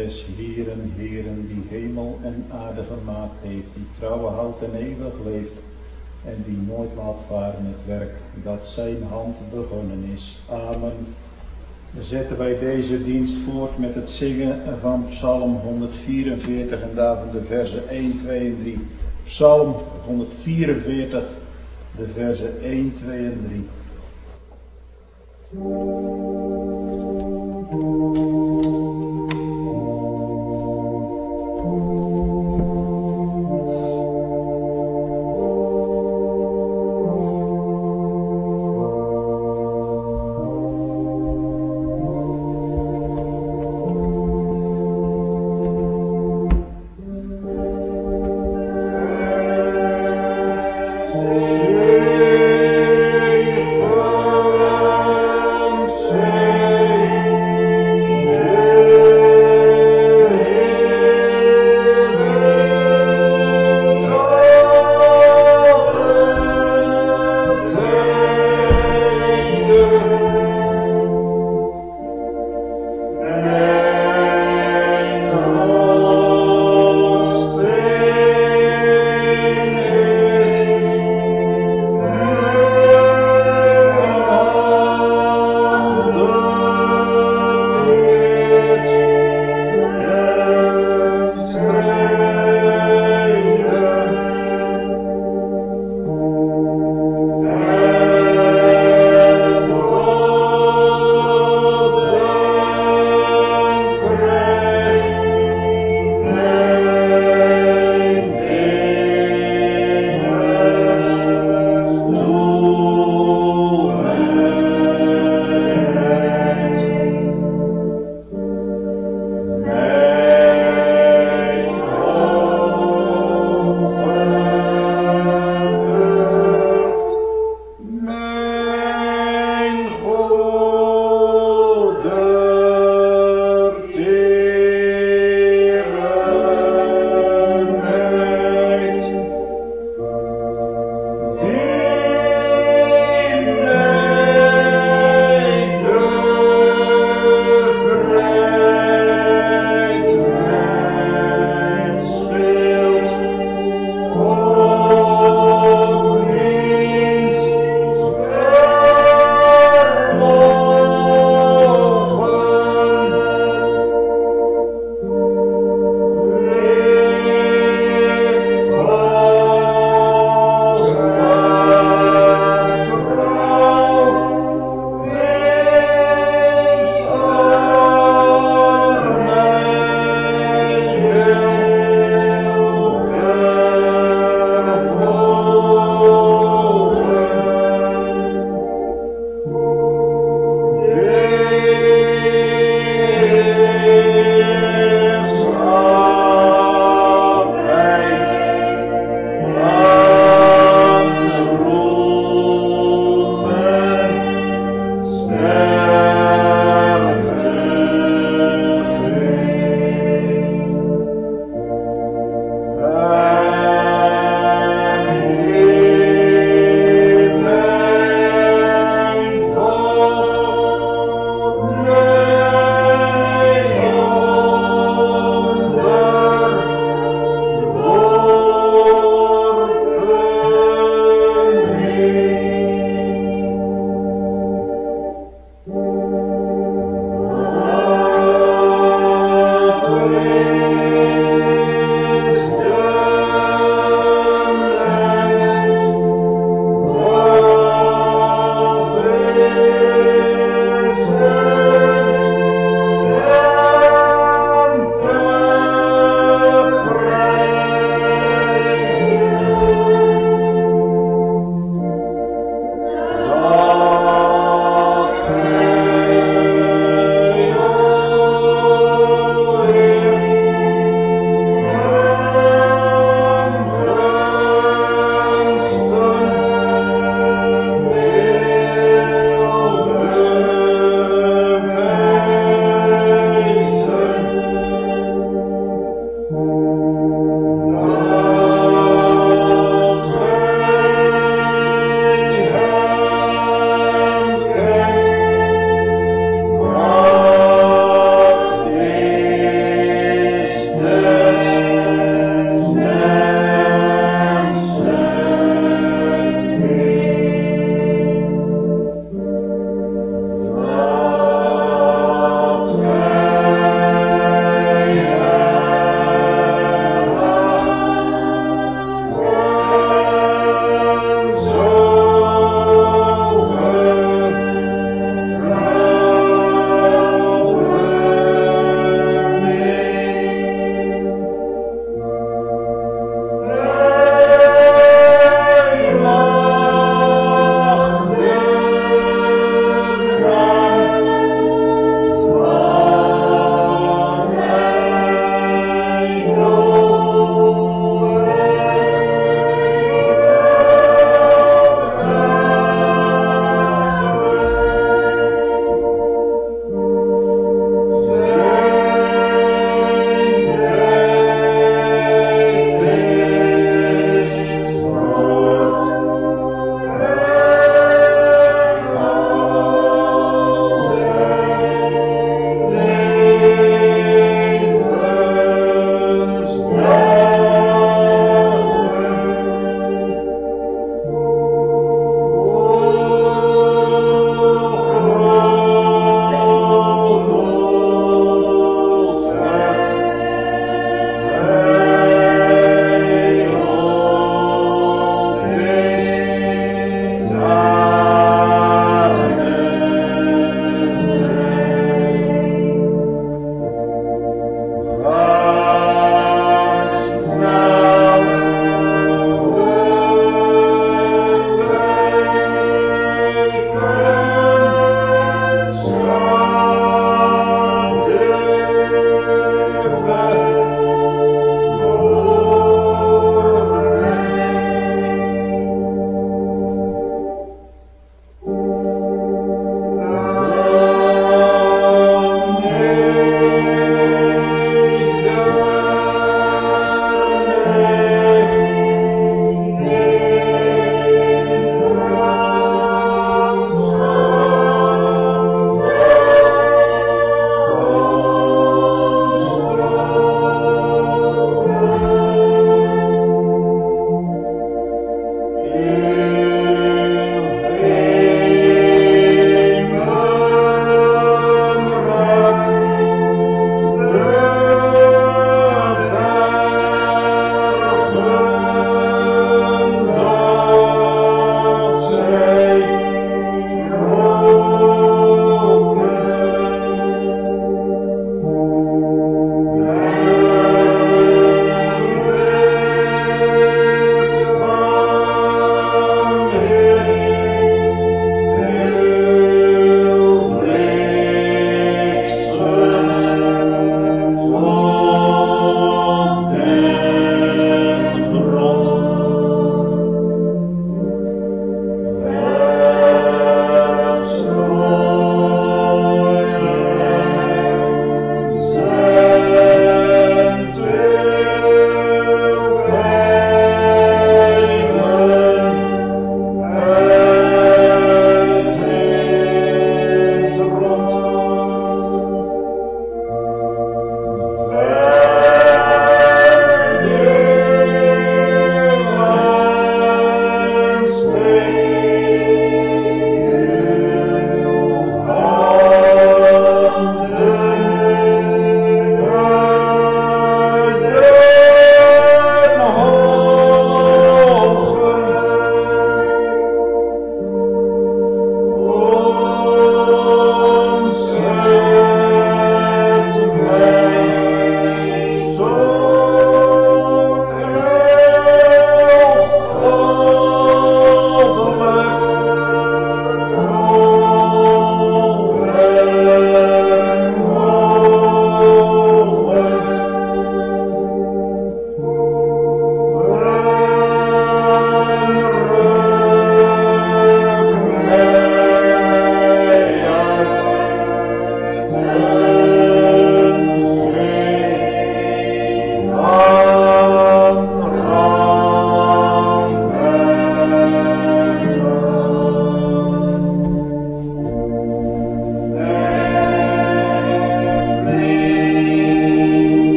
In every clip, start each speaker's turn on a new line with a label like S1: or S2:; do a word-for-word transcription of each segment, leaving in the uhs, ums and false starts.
S1: des Heeren, Heeren, die hemel en aarde gemaakt heeft, die trouwe houdt en eeuwig leeft, en die nooit laat varen het werk dat zijn hand begonnen is. Amen. Dan zetten wij deze dienst voort met het zingen van Psalm honderdvierenveertig en daarvan de versen één, twee en drie. Psalm honderdvierenveertig, de versen één, twee en drie.
S2: Say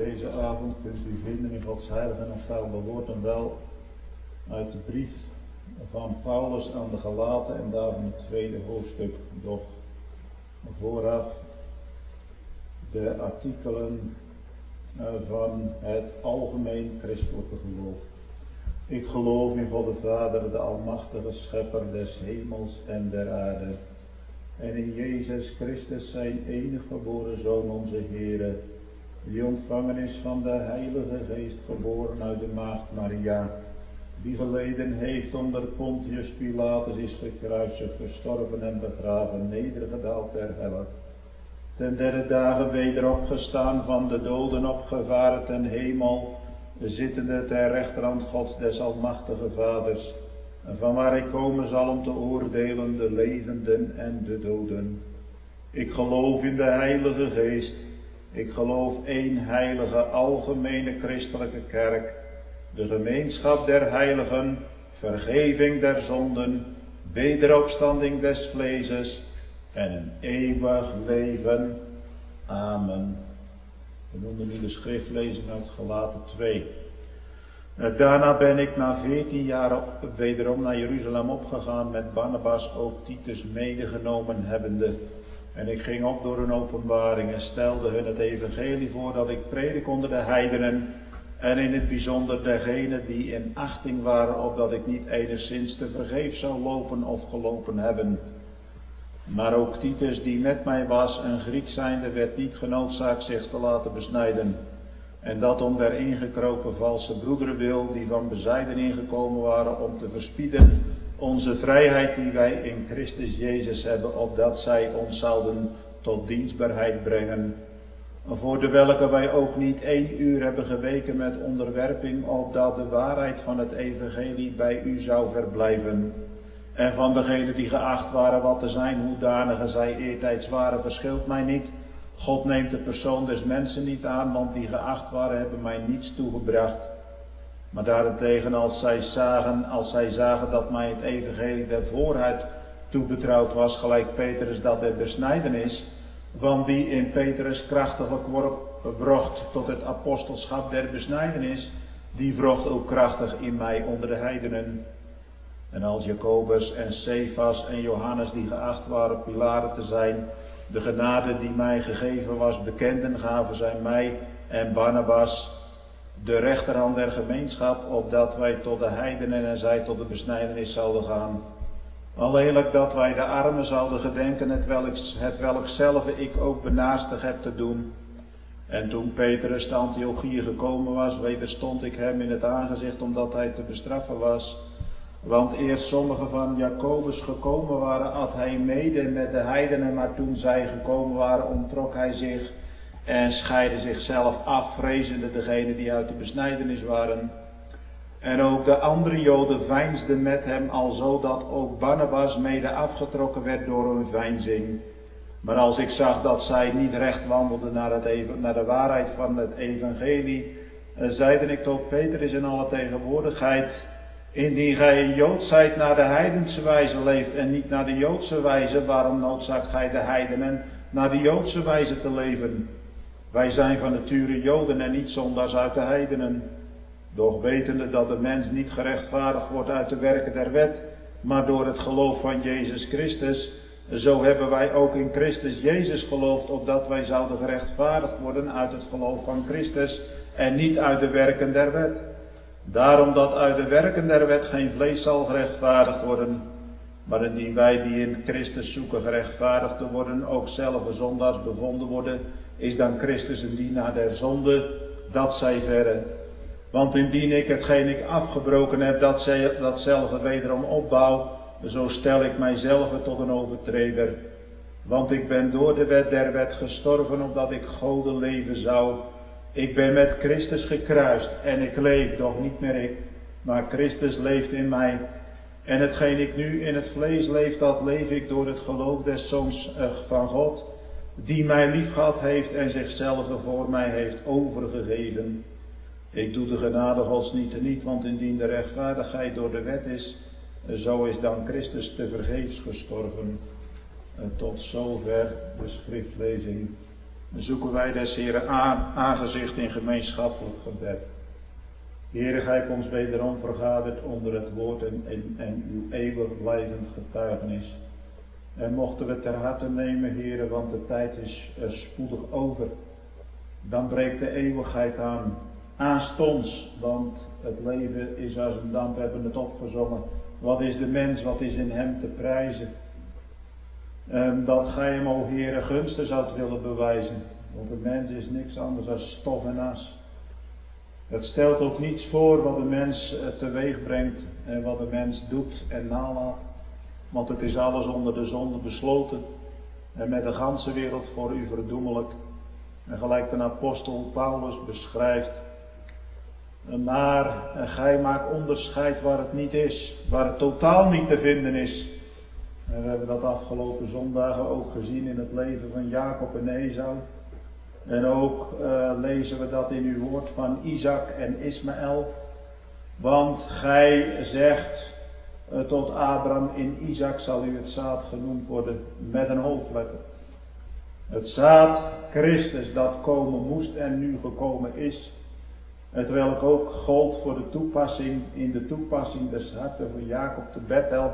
S1: deze avond kunt u vinden in Gods heilige en vuile woord en wel uit de brief van Paulus aan de Galaten en daarvan het tweede hoofdstuk. Doch vooraf de artikelen van het algemeen christelijke geloof. Ik geloof in God de Vader, de almachtige schepper des hemels en der aarde. En in Jezus Christus zijn enige geboren Zoon onze Heere, die ontvangen is van de Heilige Geest, geboren uit de maagd Maria, die geleden heeft onder Pontius Pilatus, is gekruisigd, gestorven en begraven, nedergedaald ter helle. Ten derde dagen weder opgestaan, van de doden opgevaren ten hemel, zittende ter rechterhand Gods des almachtige Vaders, en van waar hij komen zal om te oordelen de levenden en de doden. Ik geloof in de Heilige Geest. Ik geloof één heilige, algemene christelijke kerk, de gemeenschap der heiligen, vergeving der zonden, wederopstanding des vleeses en een eeuwig leven. Amen. We noemen nu de schriftlezing uit Galaten twee. Daarna ben ik na veertien jaar wederom naar Jeruzalem opgegaan, met Barnabas ook Titus medegenomen hebbende. En ik ging op door een openbaring en stelde hun het evangelie voor dat ik predik onder de heidenen, en in het bijzonder degenen die in achting waren, opdat ik niet enigszins te vergeefs zou lopen of gelopen hebben. Maar ook Titus, die met mij was, een Griek zijnde, werd niet genoodzaakt zich te laten besnijden. En dat om der ingekropen valse broederen wil, die van bezijden ingekomen waren om te verspieden onze vrijheid die wij in Christus Jezus hebben, opdat zij ons zouden tot dienstbaarheid brengen. Voor de welke wij ook niet één uur hebben geweken met onderwerping, opdat de waarheid van het evangelie bij u zou verblijven. En van degenen die geacht waren wat te zijn, hoedanige zij eertijds waren, verschilt mij niet. God neemt de persoon des mensen niet aan, want die geacht waren hebben mij niets toegebracht. Maar daarentegen als zij zagen, als zij zagen dat mij het evangelie der vooruit toebetrouwd was, gelijk Petrus dat der besnijdenis, want die in Petrus krachtiglijk wrocht tot het apostelschap der besnijdenis, die wrocht ook krachtig in mij onder de heidenen. En als Jacobus en Cephas en Johannes, die geacht waren pilaren te zijn, de genade die mij gegeven was bekenden, gaven zij mij en Barnabas de rechterhand der gemeenschap, opdat wij tot de heidenen en zij tot de besnijdenis zouden gaan. Alleenlijk dat wij de armen zouden gedenken, het welk, het welk zelf ik ook benaastig heb te doen. En toen Petrus te Antiochië gekomen was, wederstond ik hem in het aangezicht, omdat hij te bestraffen was. Want eerst sommigen van Jacobus gekomen waren, at hij mede met de heidenen, maar toen zij gekomen waren, onttrok hij zich en scheidde zichzelf af, vrezende degenen die uit de besnijdenis waren. En ook de andere Joden veinsden met hem, alzo dat ook Barnabas mede afgetrokken werd door hun veinzing. Maar als ik zag dat zij niet recht wandelden naar, het even, naar de waarheid van het evangelie, zeide ik tot Petrus in alle tegenwoordigheid: indien gij een Jood zijt, naar de heidense wijze leeft en niet naar de Joodse wijze, waarom noodzaakt gij de heidenen naar de Joodse wijze te leven? Wij zijn van nature Joden en niet zondaars uit de heidenen. Doch wetende dat de mens niet gerechtvaardigd wordt uit de werken der wet, maar door het geloof van Jezus Christus, zo hebben wij ook in Christus Jezus geloofd, opdat wij zouden gerechtvaardigd worden uit het geloof van Christus en niet uit de werken der wet. Daarom dat uit de werken der wet geen vlees zal gerechtvaardigd worden, maar indien wij die in Christus zoeken gerechtvaardigd te worden, ook zelf zondaars bevonden worden, is dan Christus een dienaar der zonde, dat zij verre. Want indien ik hetgeen ik afgebroken heb, dat, zij, datzelfde wederom opbouw, zo stel ik mijzelf tot een overtreder. Want ik ben door de wet der wet gestorven, opdat ik Gode leven zou. Ik ben met Christus gekruist en ik leef, doch niet meer ik, maar Christus leeft in mij. En hetgeen ik nu in het vlees leef, dat leef ik door het geloof des Zoons van God, die mij liefgehad heeft en zichzelf voor mij heeft overgegeven. Ik doe de genade Gods niet teniet, want indien de rechtvaardigheid door de wet is, zo is dan Christus tevergeefs gestorven. En tot zover de schriftlezing. zoeken wij des Heren aan, aangezicht in gemeenschappelijk gebed. Heere, gij hebt ons wederom vergaderd onder het woord en, en, en uw eeuwig blijvend getuigenis. En mochten we ter harte nemen, Heere, want de tijd is uh, spoedig over. Dan breekt de eeuwigheid aan. Aanstonds, want het leven is als een damp, we hebben het opgezongen. Wat is de mens, wat is in hem te prijzen? En dat gij hem, o Heere, gunsten zoudt willen bewijzen. Want de mens is niks anders dan stof en as. Het stelt ook niets voor wat de mens teweeg brengt en wat de mens doet en nalaat. Want het is alles onder de zonde besloten en met de ganse wereld voor u verdoemelijk. En gelijk de apostel Paulus beschrijft. Maar gij maakt onderscheid waar het niet is, waar het totaal niet te vinden is. En we hebben dat afgelopen zondagen ook gezien in het leven van Jacob en Esau. En ook uh, lezen we dat in uw woord van Isaac en Ismaël. Want gij zegt uh, tot Abraham, in Isaac zal u het zaad genoemd worden met een hoofdletter. Het zaad Christus dat komen moest en nu gekomen is. Het welk ook gold voor de toepassing, in de toepassing des harten van Jacob te Bethel.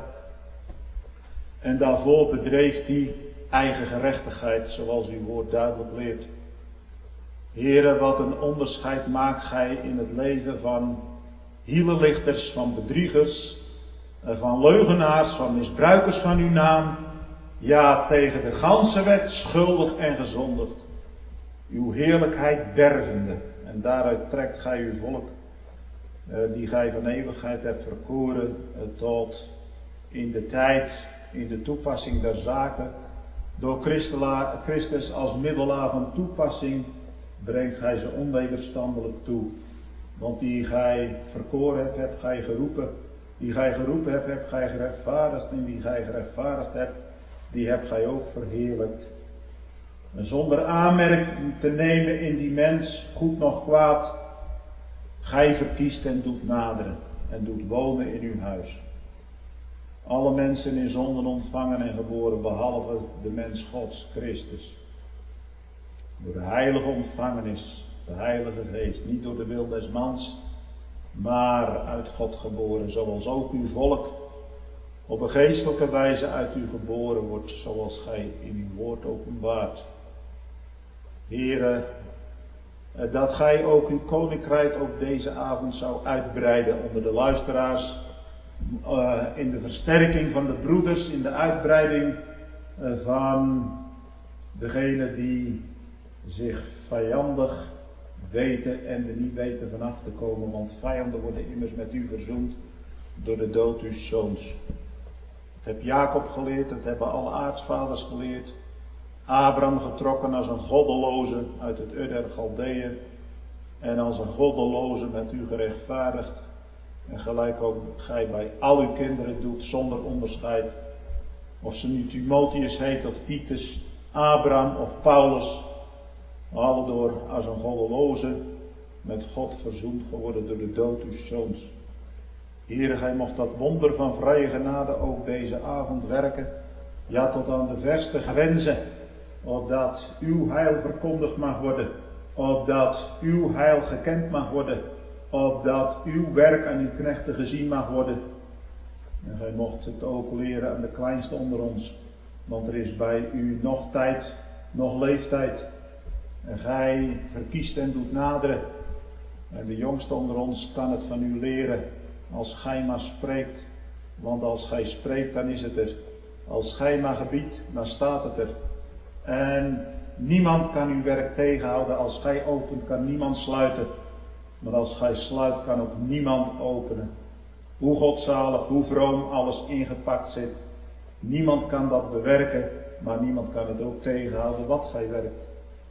S1: En daarvoor bedreef hij eigen gerechtigheid, zoals uw woord duidelijk leert. Heere, wat een onderscheid maakt gij in het leven van hielenlichters, van bedriegers, van leugenaars, van misbruikers van uw naam. Ja, tegen de ganse wet schuldig en gezondigd. Uw heerlijkheid dervende. En daaruit trekt gij uw volk, die gij van eeuwigheid hebt verkoren, tot in de tijd, in de toepassing der zaken. Door Christus als middelaar van toepassing brengt gij ze onwederstandelijk toe. Want die gij verkoren hebt, hebt gij geroepen. Die gij geroepen hebt, hebt gij gerechtvaardigd. En die gij gerechtvaardigd hebt, die hebt gij ook verheerlijkt. En zonder aanmerking te nemen in die mens, goed noch kwaad, gij verkiest en doet naderen en doet wonen in uw huis. Alle mensen in zonden ontvangen en geboren, behalve de mens Gods, Christus. Door de heilige ontvangenis, de heilige geest, niet door de wil des mans, maar uit God geboren, zoals ook uw volk op een geestelijke wijze uit u geboren wordt, zoals gij in uw woord openbaart. Heere, dat gij ook uw koninkrijk ook deze avond zou uitbreiden onder de luisteraars, uh, in de versterking van de broeders, in de uitbreiding uh, van degenen die zich vijandig weten en er niet weten vanaf te komen, want vijanden worden immers met u verzoend door de dood uw zoons. Dat heb Jacob geleerd, dat hebben alle aartsvaders geleerd. Abraham getrokken als een goddeloze uit het Ur der Galdeeën en als een goddeloze met u gerechtvaardigd. En gelijk ook gij bij al uw kinderen doet zonder onderscheid. Of ze nu Timotheus heet of Titus, Abraham of Paulus. Alle door als een goddeloze met God verzoend geworden door de dood uw zoons. Heere, gij mocht dat wonder van vrije genade ook deze avond werken. Ja, tot aan de verste grenzen. Opdat uw heil verkondigd mag worden. Opdat uw heil gekend mag worden. Opdat uw werk aan uw knechten gezien mag worden. En gij mocht het ook leren aan de kleinste onder ons. Want er is bij u nog tijd, nog leeftijd. En gij verkiest en doet naderen. En de jongste onder ons kan het van u leren. Als gij maar spreekt. Want als gij spreekt, dan is het er. Als gij maar gebiedt, dan staat het er. En niemand kan uw werk tegenhouden. Als gij opent, kan niemand sluiten. Maar als gij sluit, kan ook niemand openen. Hoe godzalig, hoe vroom alles ingepakt zit. Niemand kan dat bewerken, maar niemand kan het ook tegenhouden wat gij werkt.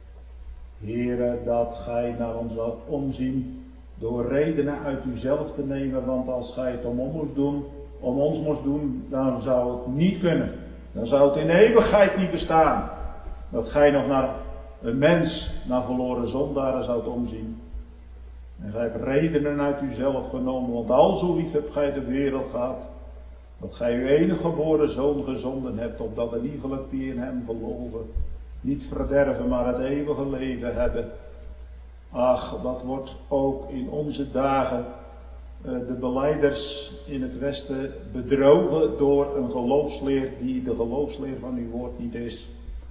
S1: Heere, dat gij naar ons zoudt omzien door redenen uit uzelf te nemen, want als gij het om ons moest doen, om ons moest doen, dan zou het niet kunnen. Dan zou het in eeuwigheid niet bestaan. Dat gij nog naar een mens, naar verloren zondaren zoudt omzien. En gij hebt redenen uit uzelf genomen, want al zo lief hebt gij de wereld gehad, dat gij uw enige geboren zoon gezonden hebt, opdat een iegelijk die in hem geloven niet verderven, maar het eeuwige leven hebben. Ach, wat wordt ook in onze dagen uh, de belijders in het Westen bedrogen door een geloofsleer die de geloofsleer van uw woord niet is.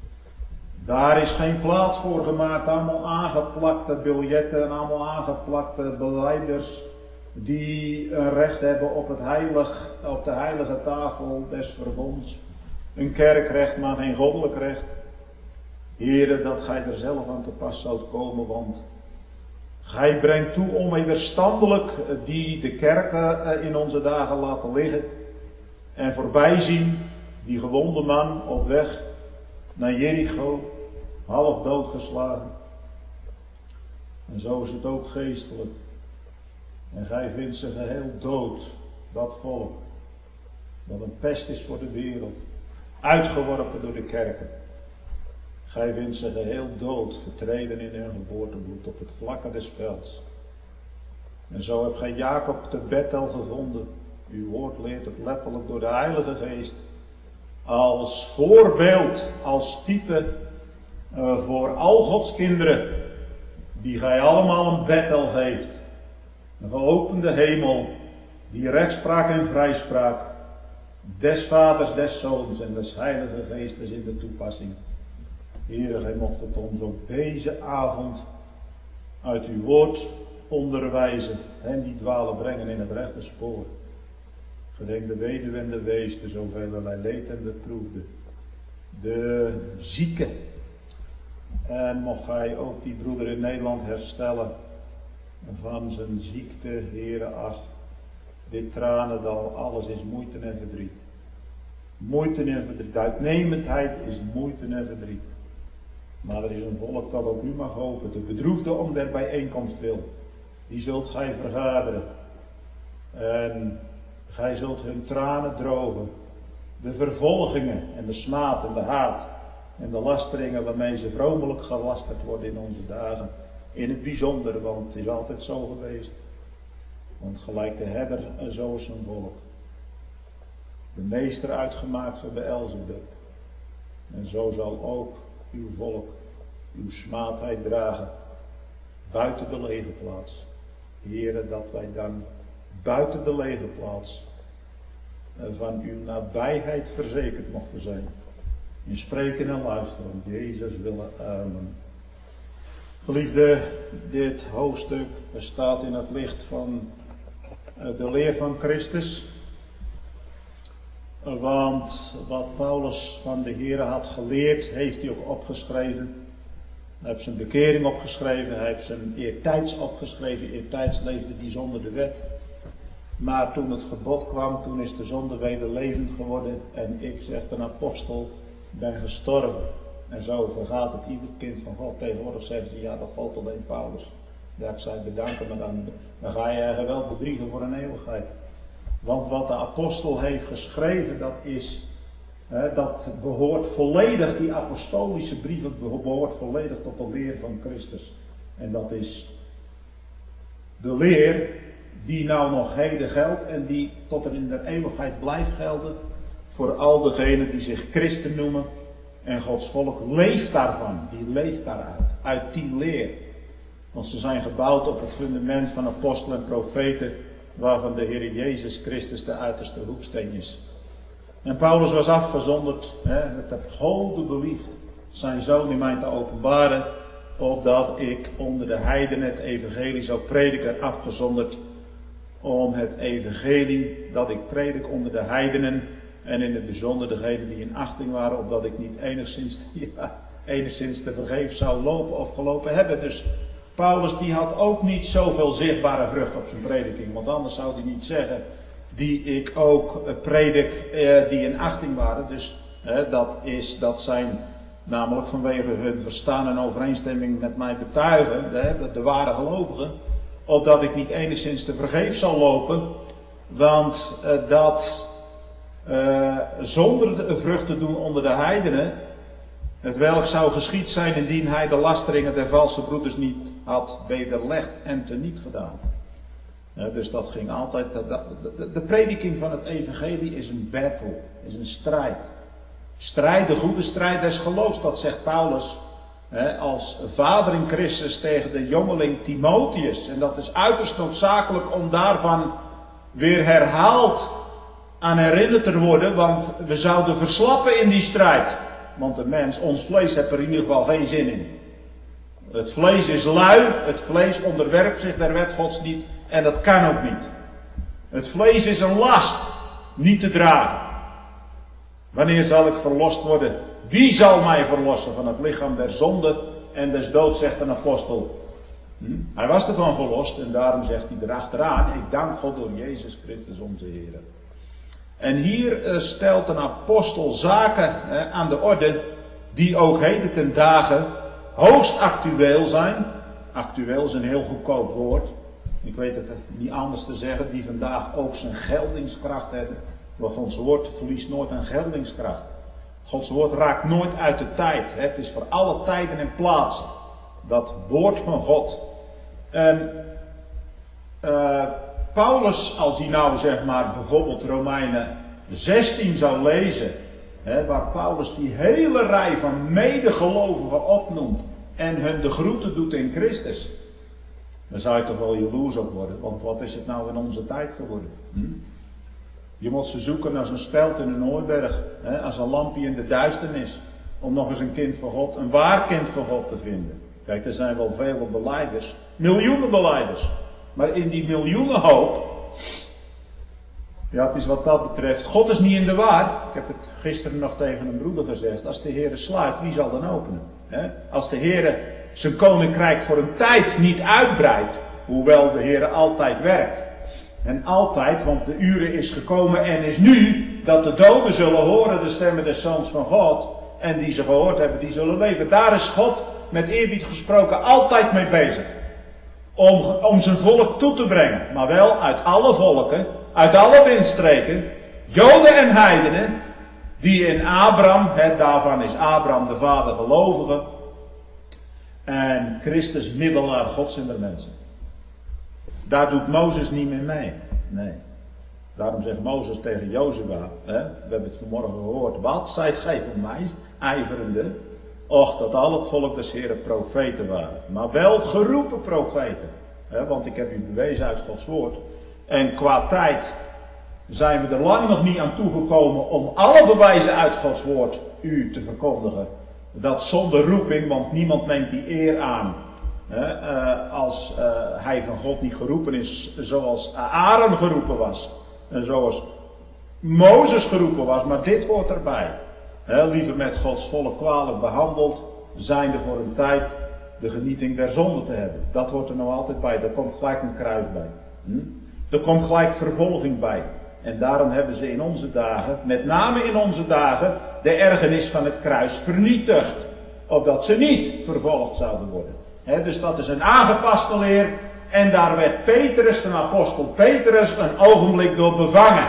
S1: Daar is geen plaats voor gemaakt, allemaal aangeplakte biljetten en allemaal aangeplakte belijders die een recht hebben op, het heilig, op de heilige tafel des verbonds. Een kerkrecht, maar geen goddelijk recht. Heere, dat gij er zelf aan te pas zoudt komen, want gij brengt toe onwederstandelijk die de kerken in onze dagen laten liggen en voorbijzien die gewonde man op weg naar Jericho, half doodgeslagen. En zo is het ook geestelijk. En gij vindt ze geheel dood, dat volk, dat een pest is voor de wereld, uitgeworpen door de kerken. Gij vindt ze geheel dood, vertreden in hun geboortebloed, op het vlakke des velds. En zo hebt gij Jacob te Bethel gevonden. Uw woord leert het letterlijk door de Heilige Geest. Als voorbeeld, als type uh, voor al Gods kinderen, die gij allemaal een Bethel geeft. Een geopende hemel, die rechtspraak en vrijspraak, des vaders, des zoons en des Heilige Geestes in de toepassing. Heere, gij mocht het ons op deze avond uit uw woord onderwijzen en die dwalen brengen in het rechte spoor. Gedenk de weduwe en de wees, de zovelerlei leed en beproefde, de zieke. En mocht gij ook die broeder in Nederland herstellen van zijn ziekte, Heere, ach, dit tranendal, alles is moeite en verdriet. Moeite en verdriet, uitnemendheid is moeite en verdriet. Maar er is een volk dat op u mag hopen, de bedroefde om der bijeenkomst wil. Die zult gij vergaderen. En gij zult hun tranen drogen. De vervolgingen en de smaad en de haat en de lasteringen waarmee ze vromelijk gelasterd worden in onze dagen. In het bijzonder, want het is altijd zo geweest. Want gelijk de herder, zo is zijn volk. De meester uitgemaakt van Beelzebub. En zo zal ook uw volk uw smaadheid dragen. Buiten de legerplaats. Heere, dat wij dan buiten de legerplaats van uw nabijheid verzekerd mochten zijn. In spreken en luisteren. Jezus willen. Amen. Geliefde, dit hoofdstuk staat in het licht van de leer van Christus. Want wat Paulus van de Heere had geleerd, heeft hij ook opgeschreven. Hij heeft zijn bekering opgeschreven, hij heeft zijn eertijds opgeschreven. Eertijds leefde hij zonder de wet. Maar toen het gebod kwam, toen is de zonde weder levend geworden. En ik, zegt een apostel, ben gestorven. En zo vergaat het ieder kind van God. Tegenwoordig zeggen ze, ja, dat valt alleen Paulus. Ja, ik zei bedanken, maar dan, dan ga je eigenlijk wel bedriegen voor een eeuwigheid. Want wat de apostel heeft geschreven, dat is, hè, dat behoort volledig, die apostolische brieven behoort volledig tot de leer van Christus. En dat is de leer die nou nog heden geldt en die tot en in de eeuwigheid blijft gelden voor al degenen die zich christen noemen. En Gods volk leeft daarvan, die leeft daaruit, uit die leer. Want ze zijn gebouwd op het fundament van apostelen en profeten, waarvan de Heer Jezus Christus de uiterste hoeksteen is. En Paulus was afgezonderd, hè, het heb God beliefd zijn zoon in mij te openbaren, opdat ik onder de heidenen het evangelie zou prediken, afgezonderd om het evangelie dat ik predik onder de heidenen en in het bijzonder degenen die in achting waren, opdat ik niet enigszins, ja, enigszins te vergeefs zou lopen of gelopen hebben. Dus Paulus die had ook niet zoveel zichtbare vrucht op zijn prediking, want anders zou hij niet zeggen die ik ook predik eh, die in achting waren. Dus eh, dat, is, dat zijn namelijk vanwege hun verstaan en overeenstemming met mij betuigen, de, de ware gelovigen, opdat ik niet enigszins te vergeefs zal lopen, want uh, dat uh, zonder de vrucht te doen onder de heidenen, het welk zou geschied zijn indien hij de lasteringen der valse broeders niet had wederlegd en teniet gedaan. Uh, dus dat ging altijd, de, de, de prediking van het evangelie is een battle, is een strijd. Strijd de goede strijd des geloofs, dat zegt Paulus hè, als vader in Christus tegen de jongeling Timotheus. En dat is uiterst noodzakelijk om daarvan weer herhaald aan herinnerd te worden, want we zouden verslappen in die strijd. Want de mens, ons vlees, heeft er in ieder geval geen zin in. Het vlees is lui, het vlees onderwerpt zich der wet Gods niet en dat kan ook niet. Het vlees is een last, niet te dragen. Wanneer zal ik verlost worden? Wie zal mij verlossen van het lichaam der zonde en des doods, zegt een apostel. Hm? Hij was ervan verlost en daarom zegt hij erachteraan, ik dank God door Jezus Christus onze Heer. En hier uh, stelt een apostel zaken uh, aan de orde die ook heden ten dagen hoogst actueel zijn. Actueel is een heel goedkoop woord. Ik weet het niet anders te zeggen, die vandaag ook zijn geldingskracht hebben. Want Gods woord verliest nooit aan geldingskracht. Gods woord raakt nooit uit de tijd. Het is voor alle tijden en plaatsen. Dat woord van God. En uh, Paulus, als hij nou zeg maar bijvoorbeeld Romeinen zestien zou lezen. Hè, waar Paulus die hele rij van medegelovigen opnoemt. En hun de groeten doet in Christus. Dan zou je toch wel jaloers op worden. Want wat is het nou in onze tijd geworden? Hm? Je moet ze zoeken als een speld in een hooiberg. Hè, als een lampje in de duisternis. Om nog eens een kind van God, een waar kind van God te vinden. Kijk, er zijn wel vele belijders. Miljoenen belijders. Maar in die miljoenen hoop. Ja, het is wat dat betreft. God is niet in de waar. Ik heb het gisteren nog tegen een broeder gezegd. Als de Heer sluit, wie zal dan openen? He? Als de Heer zijn koninkrijk voor een tijd niet uitbreidt. Hoewel de Heer altijd werkt. En altijd, want de uren is gekomen en is nu. Dat de doden zullen horen de stemmen des Zoons van God. En die ze gehoord hebben, die zullen leven. Daar is God met eerbied gesproken altijd mee bezig. Om, om zijn volk toe te brengen. Maar wel uit alle volken. Uit alle windstreken. Joden en heidenen. Die in Abraham. Hè, daarvan is Abraham de vader gelovige. En Christus middelaar Gods in de mensen. Daar doet Mozes niet meer mee. Nee. Daarom zegt Mozes tegen Jozua. Hè, we hebben het vanmorgen gehoord. Wat zijt gij voor mij ijverende? Och, dat al het volk des Heren profeten waren. Maar wel geroepen profeten. Hè, want ik heb u bewezen uit Gods woord. En qua tijd zijn we er lang nog niet aan toegekomen om alle bewijzen uit Gods woord u te verkondigen. Dat zonder roeping, want niemand neemt die eer aan. Hè, uh, als uh, hij van God niet geroepen is zoals Aaron geroepen was. En zoals Mozes geroepen was, maar dit hoort erbij. Hè, liever met Gods volk kwalijk behandeld, zijnde voor een tijd de genieting der zonde te hebben. Dat hoort er nou altijd bij, daar komt gelijk een kruis bij. Hm? Er komt gelijk vervolging bij. En daarom hebben ze in onze dagen, met name in onze dagen, de ergernis van het kruis vernietigd. Opdat ze niet vervolgd zouden worden. He, dus dat is een aangepaste leer. En daar werd Petrus, de apostel Petrus, een ogenblik door bevangen.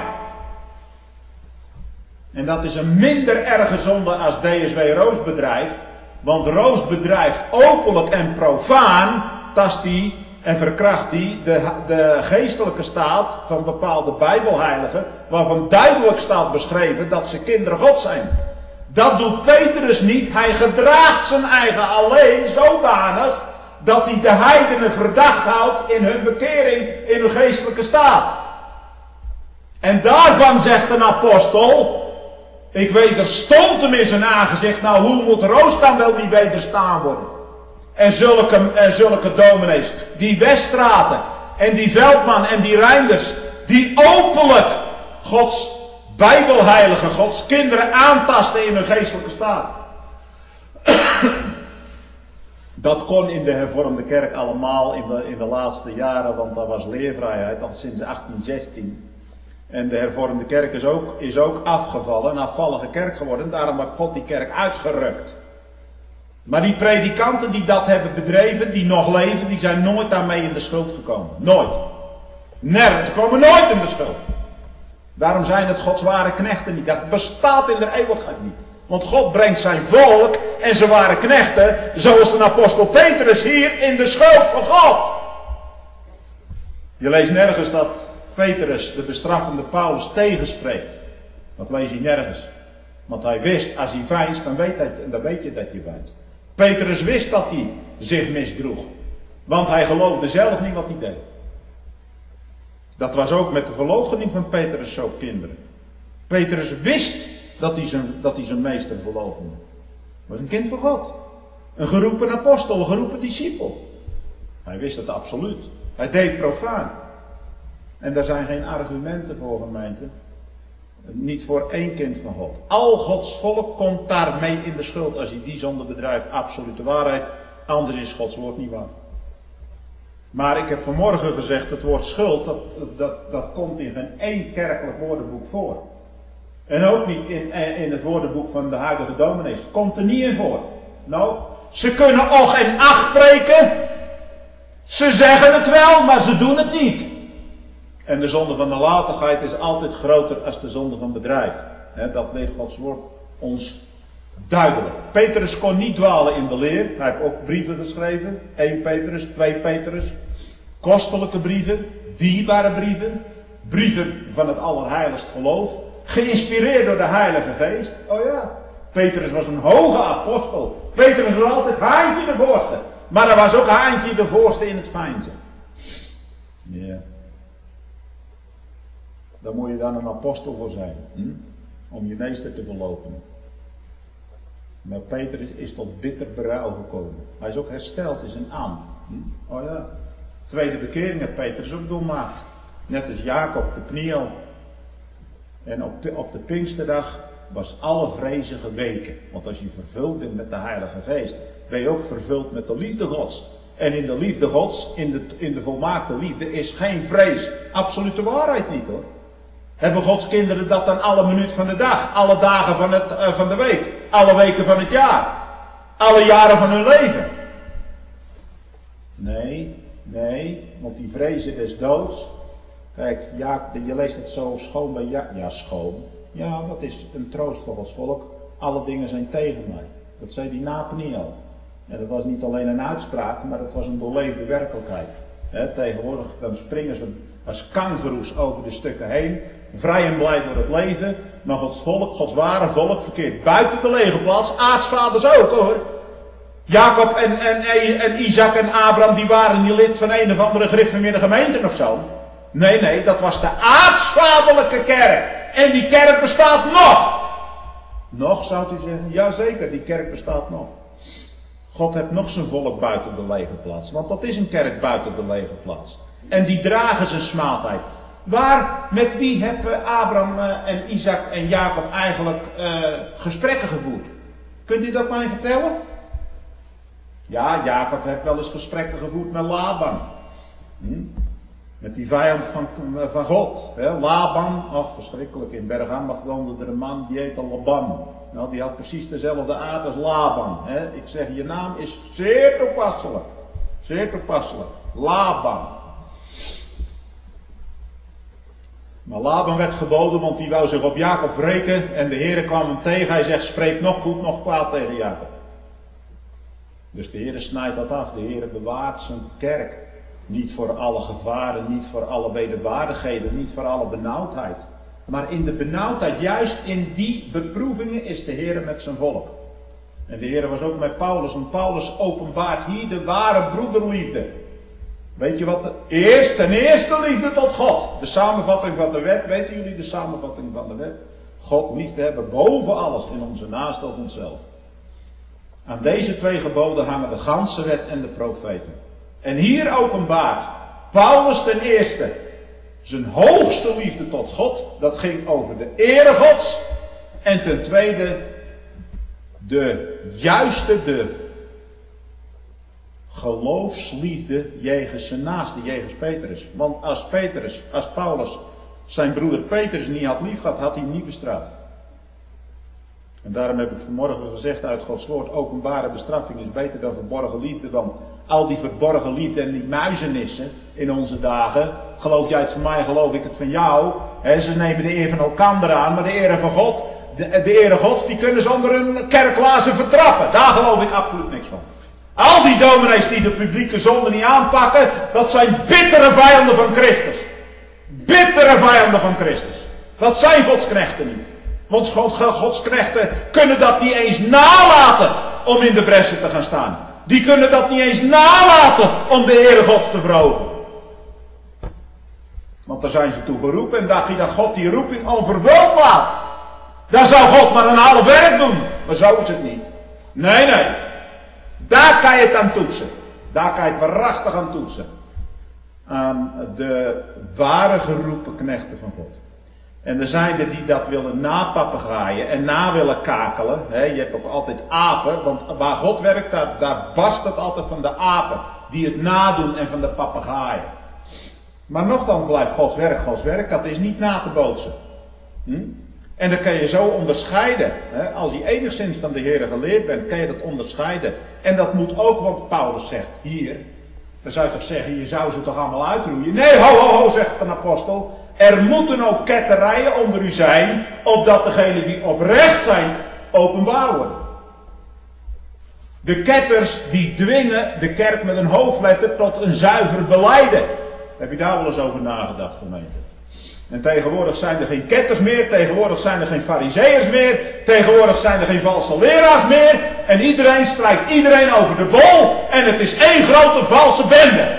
S1: En dat is een minder erge zonde als D S W Roos bedrijft. Want Roos bedrijft openlijk en profaan, tast die en verkracht die de, de geestelijke staat van bepaalde bijbelheiligen, waarvan duidelijk staat beschreven dat ze kinderen God zijn. Dat doet Petrus niet. Hij gedraagt zijn eigen alleen zodanig dat hij de heidenen verdacht houdt in hun bekering, in hun geestelijke staat. En daarvan zegt een apostel, ik wederstond hem in zijn aangezicht, nou hoe moet Roos dan wel niet wederstaan worden? En zulke, en zulke dominees, die Weststraten en die Veldman en die Reinders, die openlijk Gods bijbelheilige, Gods kinderen aantasten in hun geestelijke staat. Dat kon in de hervormde kerk allemaal in de, in de laatste jaren, want dat was leervrijheid, al sinds achttien zestien. En de hervormde kerk is ook, is ook afgevallen, een afvallige kerk geworden. En daarom heeft God die kerk uitgerukt. Maar die predikanten die dat hebben bedreven, die nog leven, die zijn nooit daarmee in de schuld gekomen. Nooit. Nergens. Ze komen nooit in de schuld. Daarom zijn het Gods ware knechten niet. Dat bestaat in de eeuwigheid niet. Want God brengt zijn volk en zijn ware knechten, zoals de apostel Petrus hier, in de schuld van God. Je leest nergens dat Petrus de bestraffende Paulus tegenspreekt. Dat lees je nergens. Want hij wist, als hij veinst, dan weet, dat, dan weet je dat je veinst. Petrus wist dat hij zich misdroeg. Want hij geloofde zelf niet wat hij deed. Dat was ook met de verloochening van Petrus zo, kinderen. Petrus wist dat hij zijn, dat hij zijn meester verloochende. Hij was een kind van God. Een geroepen apostel, een geroepen discipel. Hij wist het absoluut. Hij deed profaan. En daar zijn geen argumenten voor, gemeente. Niet voor één kind van God. Al Gods volk komt daarmee in de schuld als hij die zonde bedrijft. Absolute waarheid. Anders is Gods woord niet waar. Maar ik heb vanmorgen gezegd, het woord schuld, dat, dat, dat komt in geen één kerkelijk woordenboek voor. En ook niet in, in het woordenboek van de huidige dominees. Het komt er niet in voor. Nou, ze kunnen och en ach spreken. Ze zeggen het wel, maar ze doen het niet. En de zonde van nalatigheid is altijd groter dan de zonde van bedrijf. He, dat leert Gods woord ons duidelijk. Petrus kon niet dwalen in de leer. Hij heeft ook brieven geschreven. één Petrus, twee Petrus. Kostelijke brieven. Dierbare brieven. Brieven van het allerheiligst geloof. Geïnspireerd door de Heilige Geest. Oh ja. Petrus was een hoge apostel. Petrus was altijd haantje de voorste. Maar er was ook haantje de voorste in het veinzen. Ja. Daar moet je dan een apostel voor zijn. Hm? Om je meester te verloochenen. Maar Petrus is tot bitter berouw gekomen. Hij is ook hersteld in zijn ambt. Hm? Oh ja. Tweede bekering heeft Petrus ook doormaakt. Net als Jacob de kniel. En op de, op de Pinksterdag was alle vrezen geweken. Want als je vervuld bent met de Heilige Geest, ben je ook vervuld met de liefde Gods. En in de liefde Gods, in de, in de volmaakte liefde, is geen vrees. Absolute waarheid niet hoor. Hebben Gods kinderen dat dan alle minuut van de dag, alle dagen van, het, uh, van de week, alle weken van het jaar, alle jaren van hun leven? Nee, nee, want die vrezen des doods. Kijk, ja, je leest het zo schoon bij ja, ja, schoon. Ja, dat is een troost voor Gods volk. Alle dingen zijn tegen mij. Dat zei die Nathaniel. En dat was niet alleen een uitspraak, maar dat was een beleefde werkelijkheid. He, tegenwoordig dan springen ze als kangoeroes over de stukken heen. Vrij en blij door het leven. Maar Gods volk, Gods ware volk, verkeert buiten de legerplaats. Aartsvaders ook hoor. Jacob en, en, en Isaac en Abraham, die waren niet lid van een of andere gereformeerde gemeente of zo. Nee, nee, dat was de aartsvaderlijke kerk. En die kerk bestaat nog. Nog, zou u zeggen? Jazeker, die kerk bestaat nog. God heeft nog zijn volk buiten de legerplaats. Want dat is een kerk buiten de legerplaats. En die dragen zijn smaadheid. Waar, met wie hebben Abraham en Isaac en Jacob eigenlijk uh, gesprekken gevoerd? Kunt u dat mij vertellen? Ja, Jacob heeft wel eens gesprekken gevoerd met Laban. Hm? Met die vijand van, van God. Hè? Laban, ach verschrikkelijk, in Bergama woonde er een man die heette Laban. Nou, die had precies dezelfde aard als Laban. Hè? Ik zeg, je naam is zeer toepasselijk. Zeer toepasselijk. Laban. Maar Laban werd geboden, want hij wou zich op Jacob wreken. En de Heere kwam hem tegen. Hij zegt, spreek nog goed, nog kwaad tegen Jacob. Dus de Heere snijdt dat af. De Heere bewaart zijn kerk. Niet voor alle gevaren, niet voor alle wederwaardigheden, niet voor alle benauwdheid. Maar in de benauwdheid, juist in die beproevingen, is de Heer met zijn volk. En de Heer was ook met Paulus, en Paulus openbaart hier de ware broederliefde. Weet je wat? De eerste, ten eerste liefde tot God. De samenvatting van de wet, weten jullie de samenvatting van de wet? God liefde hebben boven alles in onze naaste of onszelf. Aan deze twee geboden hangen de ganse wet en de profeten. En hier openbaart Paulus ten eerste zijn hoogste liefde tot God. Dat ging over de ere Gods. En ten tweede de juiste, de geloofsliefde jegens zijn naaste, jegens Petrus. Want als Petrus, als Paulus zijn broeder Petrus niet had lief gehad, had hij hem niet bestraft. En daarom heb ik vanmorgen gezegd uit Gods woord, openbare bestraffing is beter dan verborgen liefde. Want al die verborgen liefde en die muizenissen in onze dagen, geloof jij het van mij, geloof ik het van jou. He, ze nemen de eer van elkaar aan, maar de ere van God, de, de ere Gods, die kunnen ze onder hun kerklazen vertrappen. Daar geloof ik absoluut niks van. Al die dominees die de publieke zonde niet aanpakken, dat zijn bittere vijanden van Christus. Bittere vijanden van Christus. Dat zijn Gods knechten niet.
S2: Want Gods knechten kunnen dat niet eens nalaten om in de bressen te gaan staan. Die kunnen dat niet eens nalaten om de Heere Gods te verhogen. Want daar zijn ze toe geroepen en dacht je dat God die roeping onvervuld laat. Dan zou God maar een half werk doen. Maar zo is het niet. Nee, nee. Daar kan je het aan toetsen. Daar kan je het waarachtig aan toetsen. Aan de ware geroepen knechten van God. En er zijn er die dat willen napapegaaien en na willen kakelen. He, je hebt ook altijd apen, want waar God werkt, daar, daar barst het altijd van de apen. Die het nadoen en van de papegaaien. Maar nochtans blijft Gods werk Gods werk, dat is niet na te bootsen. Hm? En dan kan je zo onderscheiden. He, als je enigszins van de Heer geleerd bent, kan je dat onderscheiden. En dat moet ook, want Paulus zegt hier. Dan zou je toch zeggen, je zou ze toch allemaal uitroeien? Nee, ho, ho, ho, zegt een apostel. Er moeten ook ketterijen onder u zijn, opdat degenen die oprecht zijn, openbaar worden. De ketters die dwingen de kerk met een hoofdletter tot een zuiver belijden. Heb je daar wel eens over nagedacht, gemeente? En tegenwoordig zijn er geen ketters meer, tegenwoordig zijn er geen farizeeërs meer, tegenwoordig zijn er geen valse leraars meer. En iedereen strijkt iedereen over de bol en het is één grote valse bende.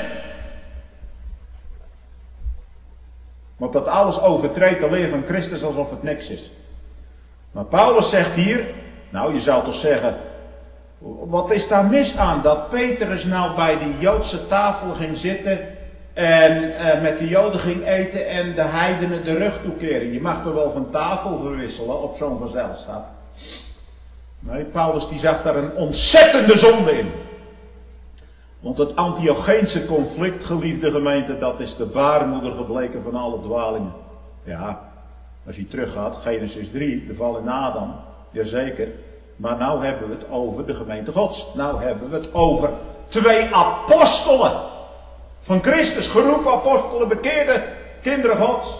S2: Want dat alles overtreedt de leer van Christus alsof het niks is. Maar Paulus zegt hier, nou je zou toch zeggen, wat is daar mis aan dat Petrus nou bij die Joodse tafel ging zitten en uh, met de Joden ging eten en de heidenen de rug toekeren. Je mag toch wel van tafel verwisselen op zo'n gezelschap. Nee, Paulus die zag daar een ontzettende zonde in. Want het Antiocheense conflict, geliefde gemeente, dat is de baarmoeder gebleken van alle dwalingen. Ja, als je teruggaat, Genesis drie, de val in Adam, jazeker. Maar nou hebben we het over de gemeente Gods. Nou hebben we het over twee apostelen van Christus, geroepen apostelen, bekeerde kinderen Gods.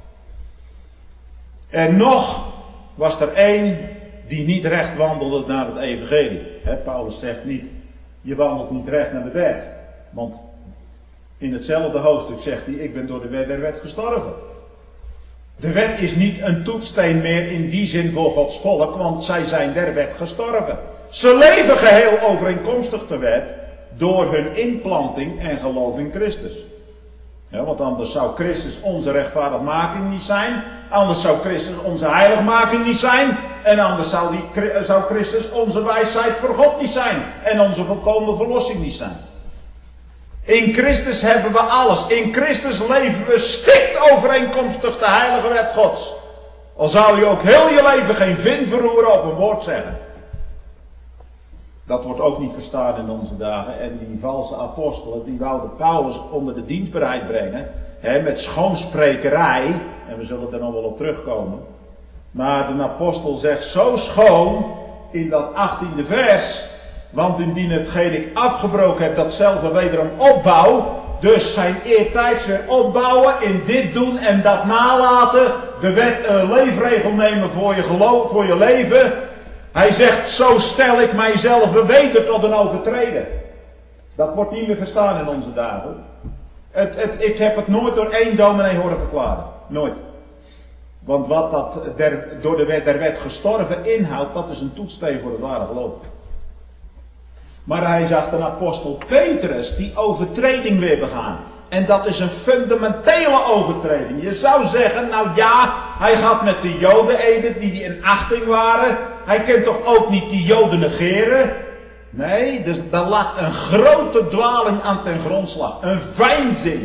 S2: En nog was er één die niet recht wandelde naar het evangelie. He, Paulus zegt niet, je wandelt niet recht naar de wet. Want in hetzelfde hoofdstuk zegt hij, ik ben door de wet der wet gestorven. De wet is niet een toetssteen meer in die zin voor Gods volk, want zij zijn der wet gestorven. Ze leven geheel overeenkomstig de wet door hun inplanting en geloof in Christus. Ja, want anders zou Christus onze rechtvaardigmaking niet zijn. Anders zou Christus onze heiligmaking niet zijn. En anders zou, die, zou Christus onze wijsheid voor God niet zijn. En onze volkomen verlossing niet zijn. In Christus hebben we alles. In Christus leven we stipt overeenkomstig de heilige wet Gods. Al zou je ook heel je leven geen vin verroeren op een woord zeggen. Dat wordt ook niet verstaan in onze dagen. En die valse apostelen, die wouden Paulus onder de dienstbaarheid brengen. Hè, met schoonsprekerij. En we zullen er nog wel op terugkomen. Maar de apostel zegt zo schoon in dat achttiende vers. Want indien hetgeen ik afgebroken heb, datzelfde wederom opbouw. Dus zijn eertijds weer opbouwen in dit doen en dat nalaten. De wet een leefregel nemen voor je geloof, voor je leven. Hij zegt, zo stel ik mijzelf weder tot een overtreder. Dat wordt niet meer verstaan in onze dagen. Het, het, ik heb het nooit door één dominee horen verklaren. Nooit. Want wat dat der, door de wet der wet gestorven inhoudt, dat is een toetssteen voor het ware geloof. Maar hij zag de apostel Petrus die overtreding weer begaan. En dat is een fundamentele overtreding. Je zou zeggen, nou ja, hij gaat met de Joden eten die die in achting waren. Hij kan toch ook niet die Joden negeren? Nee, dus daar lag een grote dwaling aan ten grondslag. Een veinzing.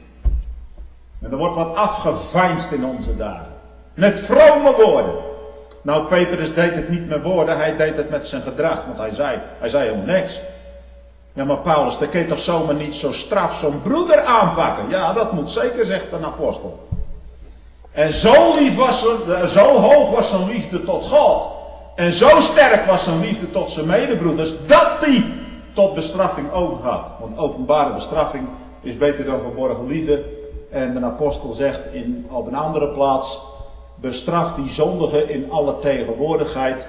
S2: En er wordt wat afgeveinsd in onze dagen. Met vrome woorden. Nou, Petrus deed het niet met woorden, hij deed het met zijn gedrag. Want hij zei, hij zei helemaal niks. Ja, maar Paulus, dan kun je toch zomaar niet zo straf zo'n broeder aanpakken? Ja, dat moet zeker, zegt een apostel. En zo, lief was zijn, zo hoog was zijn liefde tot God. En zo sterk was zijn liefde tot zijn medebroeders, dat die tot bestraffing overgaat. Want openbare bestraffing is beter dan verborgen liefde. En de apostel zegt in, op een andere plaats, bestraf die zondigen in alle tegenwoordigheid,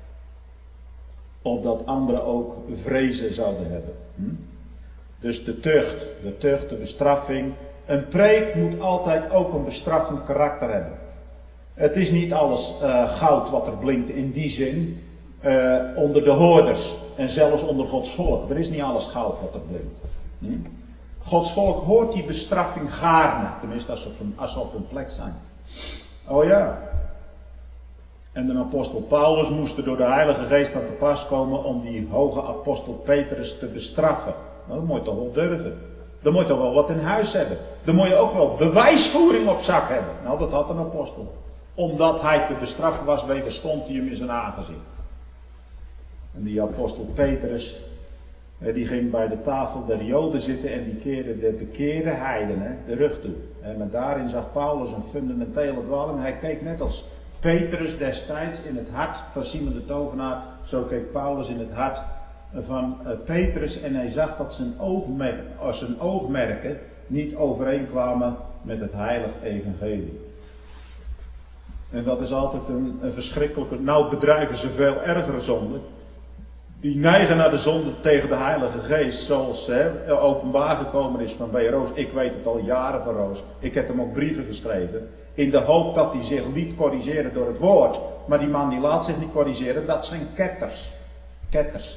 S2: opdat anderen ook vrezen zouden hebben. Hm? Dus de tucht, de tucht, de bestraffing. Een preek moet altijd ook een bestraffend karakter hebben. Het is niet alles uh, goud wat er blinkt in die zin. Uh, onder de hoorders en zelfs onder Gods volk. Er is niet alles goud wat er blinkt. Hm? Gods volk hoort die bestraffing gaarne. Tenminste als ze, op hun, als ze op hun plek zijn. Oh ja. En de apostel Paulus moest er door de Heilige Geest aan te pas komen om die hoge apostel Petrus te bestraffen. Nou, dat moet je toch wel durven. Dan moet je toch wel wat in huis hebben. Dan moet je ook wel bewijsvoering op zak hebben. Nou, dat had een apostel. Omdat hij te bestraffen was, wederstond hij hem in zijn aangezicht. En die apostel Petrus, die ging bij de tafel der Joden zitten en die keerde de bekeerde heidenen de rug toe. En daarin zag Paulus een fundamentele dwaling. Hij keek net als Petrus destijds in het hart van Simon de tovenaar. Zo keek Paulus in het hart van Petrus en hij zag dat zijn, oogmerk, zijn oogmerken niet overeenkwamen met het heilig evangelie. En dat is altijd een, een verschrikkelijke, nou bedrijven ze veel ergere zonden. Die neigen naar de zonde tegen de Heilige Geest, zoals hè, openbaar gekomen is van bij Roos. Ik weet het al jaren van Roos. Ik heb hem ook brieven geschreven. In de hoop dat hij zich liet corrigeren door het woord. Maar die man die laat zich niet corrigeren, dat zijn ketters. Ketters.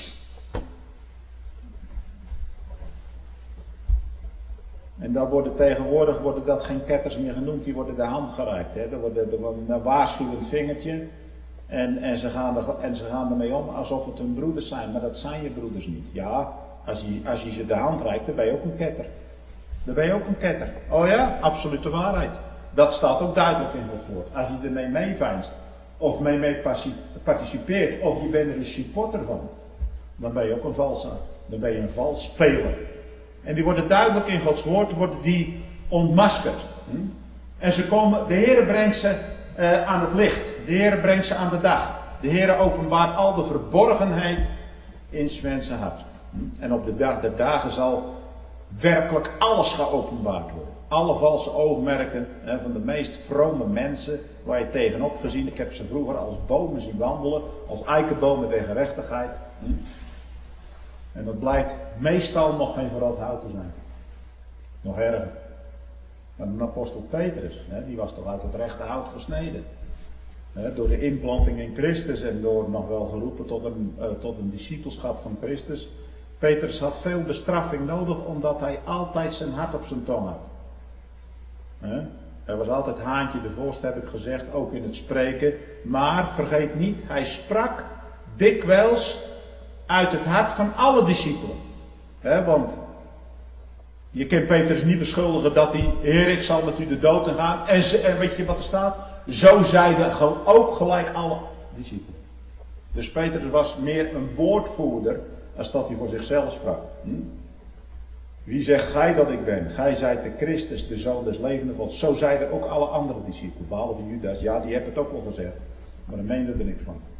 S2: En dan worden tegenwoordig worden dat geen ketters meer genoemd, die worden de hand gereikt. Hè. Er wordt een waarschuwend vingertje. En, en, ze gaan er, en ze gaan ermee om alsof het hun broeders zijn. Maar dat zijn je broeders niet. Ja, als je, als je ze de hand reikt, dan ben je ook een ketter. Dan ben je ook een ketter. Oh ja, absolute waarheid. Dat staat ook duidelijk in Gods woord. Als je ermee meeveinst, of mee, mee participeert, of je bent er een supporter van, dan ben je ook een valsaar. Dan ben je een vals speler. En die worden duidelijk in Gods woord, worden die ontmaskerd. Hm? En ze komen, de Heer brengt ze uh, aan het licht. De Heer brengt ze aan de dag. De Heer openbaart al de verborgenheid in 's mensen hart. Hm? En op de dag der dagen zal werkelijk alles geopenbaard worden. Alle valse oogmerken hè, van de meest vrome mensen waar je tegenop gezien. Ik heb ze vroeger als bomen zien wandelen, als eikenbomen der gerechtigheid. Hm? En dat blijkt meestal nog geen verrot hout te zijn. Nog erger. Maar de apostel Petrus, hè, die was toch uit het rechte hout gesneden. Hè, door de inplanting in Christus en door nog wel geroepen tot een, uh, tot een discipelschap van Christus. Petrus had veel bestraffing nodig omdat hij altijd zijn hart op zijn tong had. Hè? Er was altijd haantje de vorst, heb ik gezegd, ook in het spreken. Maar vergeet niet, hij sprak dikwijls uit het hart van alle discipelen. He, want je kunt Petrus niet beschuldigen dat hij, Heer, ik zal met u de dood in gaan. En, ze, en weet je wat er staat? Zo zeiden ook gelijk alle discipelen. Dus Petrus was meer een woordvoerder als dat hij voor zichzelf sprak. Hm? Wie zegt gij dat ik ben? Gij zijt de Christus, de Zoon des levenden Gods. Zo zeiden ook alle andere discipelen, behalve Judas. Ja, die hebben het ook wel gezegd, maar daar meende er niks van.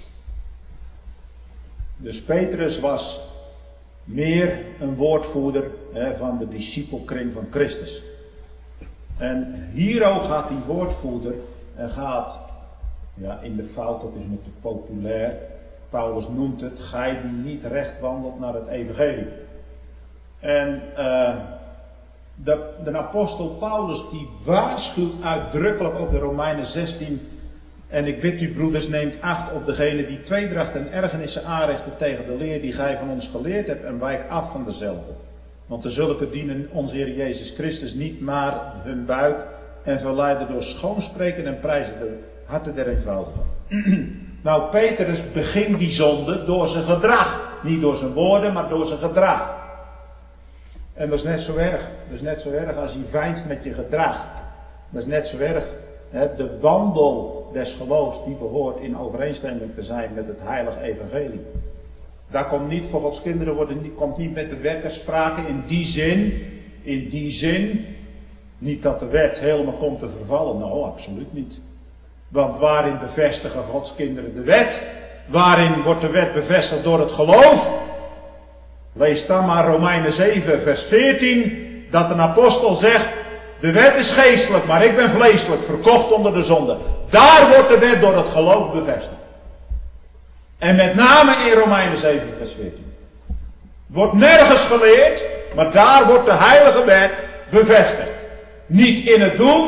S2: Dus Petrus was meer een woordvoerder hè, van de discipelkring van Christus. En hierover gaat die woordvoerder en gaat ja, in de fout, dat is met te populair. Paulus noemt het, gij die niet recht wandelt naar het evangelie. En uh, de, de apostel Paulus die waarschuwt uitdrukkelijk op de Romeinen zestien. En ik bid u broeders, neemt acht op degene die tweedracht en ergernissen aanrichten tegen de leer die gij van ons geleerd hebt en wijk af van dezelfde. Want de zulke dienen onze Heer Jezus Christus niet, maar hun buik en verleiden door schoonspreken en prijzen de harten der eenvoudigen. Nou, Petrus begint die zonde door zijn gedrag. Niet door zijn woorden, maar door zijn gedrag. En dat is net zo erg. Dat is net zo erg als je veinst met je gedrag. Dat is net zo erg. Hè, de wandel des geloofs die behoort in overeenstemming te zijn met het heilige evangelie. Daar komt niet voor Gods kinderen worden, komt niet met de wet ter sprake in die zin. In die zin. Niet dat de wet helemaal komt te vervallen. Nou, absoluut niet. Want waarin bevestigen Gods kinderen de wet? Waarin wordt de wet bevestigd door het geloof? Lees dan maar Romeinen zeven vers veertien. Dat een apostel zegt, de wet is geestelijk, maar ik ben vleeselijk, verkocht onder de zonde. Daar wordt de wet door het geloof bevestigd. En met name in Romeinen zeven vers veertien. Wordt nergens geleerd, maar daar wordt de heilige wet bevestigd. Niet in het doen,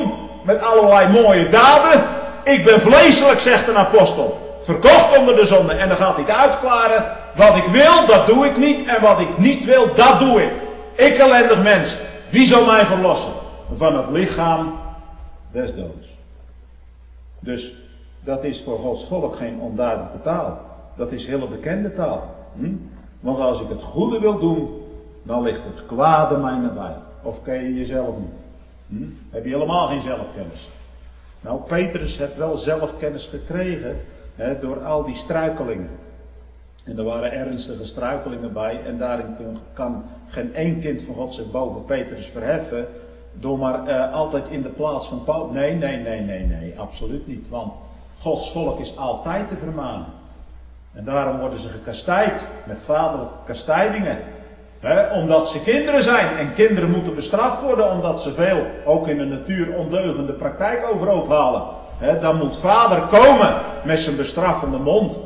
S2: met allerlei mooie daden. Ik ben vleeselijk, zegt een apostel, verkocht onder de zonde. En dan gaat hij uitklaren, wat ik wil, dat doe ik niet. En wat ik niet wil, dat doe ik. Ik ellendig mens, wie zal mij verlossen van het lichaam des doods? Dus dat is voor Gods volk geen onduidelijke taal. Dat is hele bekende taal. Hm? Want als ik het goede wil doen, dan ligt het kwade mij nabij. Of ken je jezelf niet? Hm? Heb je helemaal geen zelfkennis? Nou, Petrus heeft wel zelfkennis gekregen, hè, door al die struikelingen. En er waren ernstige struikelingen bij. En daarin kan geen één kind van God zich boven Petrus verheffen. Door maar uh, altijd in de plaats van Paulus. Nee, nee, nee, nee, nee. Absoluut niet. Want Gods volk is altijd te vermanen. En daarom worden ze gekastijd. Met vaderlijke kastijdingen. He, omdat ze kinderen zijn. En kinderen moeten bestraft worden. Omdat ze veel, ook in de natuur, ondeugende praktijk overhoop halen. He, dan moet vader komen met zijn bestraffende mond.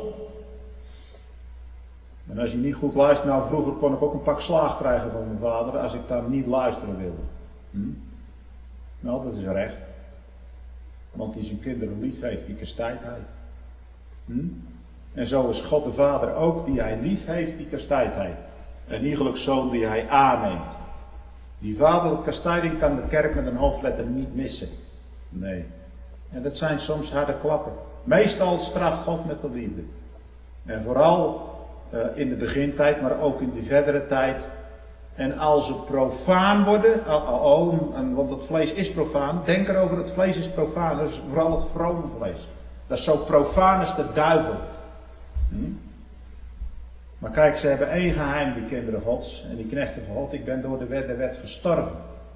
S2: En als je niet goed luistert, nou vroeger kon ik ook een pak slaag krijgen van mijn vader als ik dan niet luisteren wilde. Hm? Nou, dat is recht. Want die zijn kinderen lief heeft, die kastijdt hij. Hm? En zo is God de Vader ook, die hij lief heeft, die kastijdt hij. Een iegelijk zoon die hij aanneemt. Die vaderlijke kastijding kan de kerk met een hoofdletter niet missen. Nee. En dat zijn soms harde klappen. Meestal straft God met de liefde. En vooral uh, in de begintijd, maar ook in de verdere tijd. En als ze profaan worden, oh, oh, oh, en, want het vlees is profaan, denk erover, het vlees is profaan, dus vooral het vrome vlees. Dat is zo profaan als de duivel. Hm? Maar kijk, ze hebben één geheim, die kinderen Gods, en die knechten van God, ik ben door de wet de wet gestorven.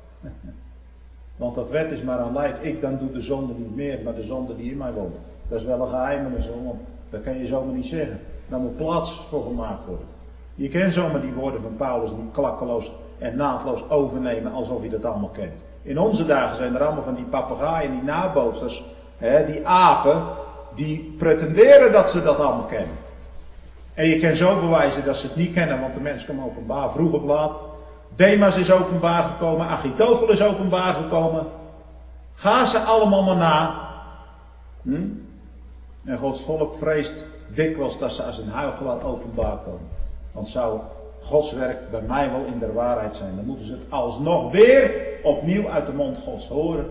S2: Want dat wet is maar aan leid, ik dan doe de zonde niet meer, maar de zonde die in mij woont. Dat is wel een geheim en zo, want dat kan je zomaar niet zeggen. Daar moet plaats voor gemaakt worden. Je kan zomaar die woorden van Paulus niet klakkeloos en naadloos overnemen alsof je dat allemaal kent. In onze dagen zijn er allemaal van die papegaaien, die nabootsers, hè, die apen, die pretenderen dat ze dat allemaal kennen. En je kan zo bewijzen dat ze het niet kennen, want de mens komt openbaar, vroeg of laat. Demas is openbaar gekomen, Achitofel is openbaar gekomen. Ga ze allemaal maar na. Hm? En Gods volk vreest dikwijls dat ze als een huichelaar openbaar komen. Want zou Gods werk bij mij wel in de waarheid zijn, dan moeten ze het alsnog weer opnieuw uit de mond Gods horen.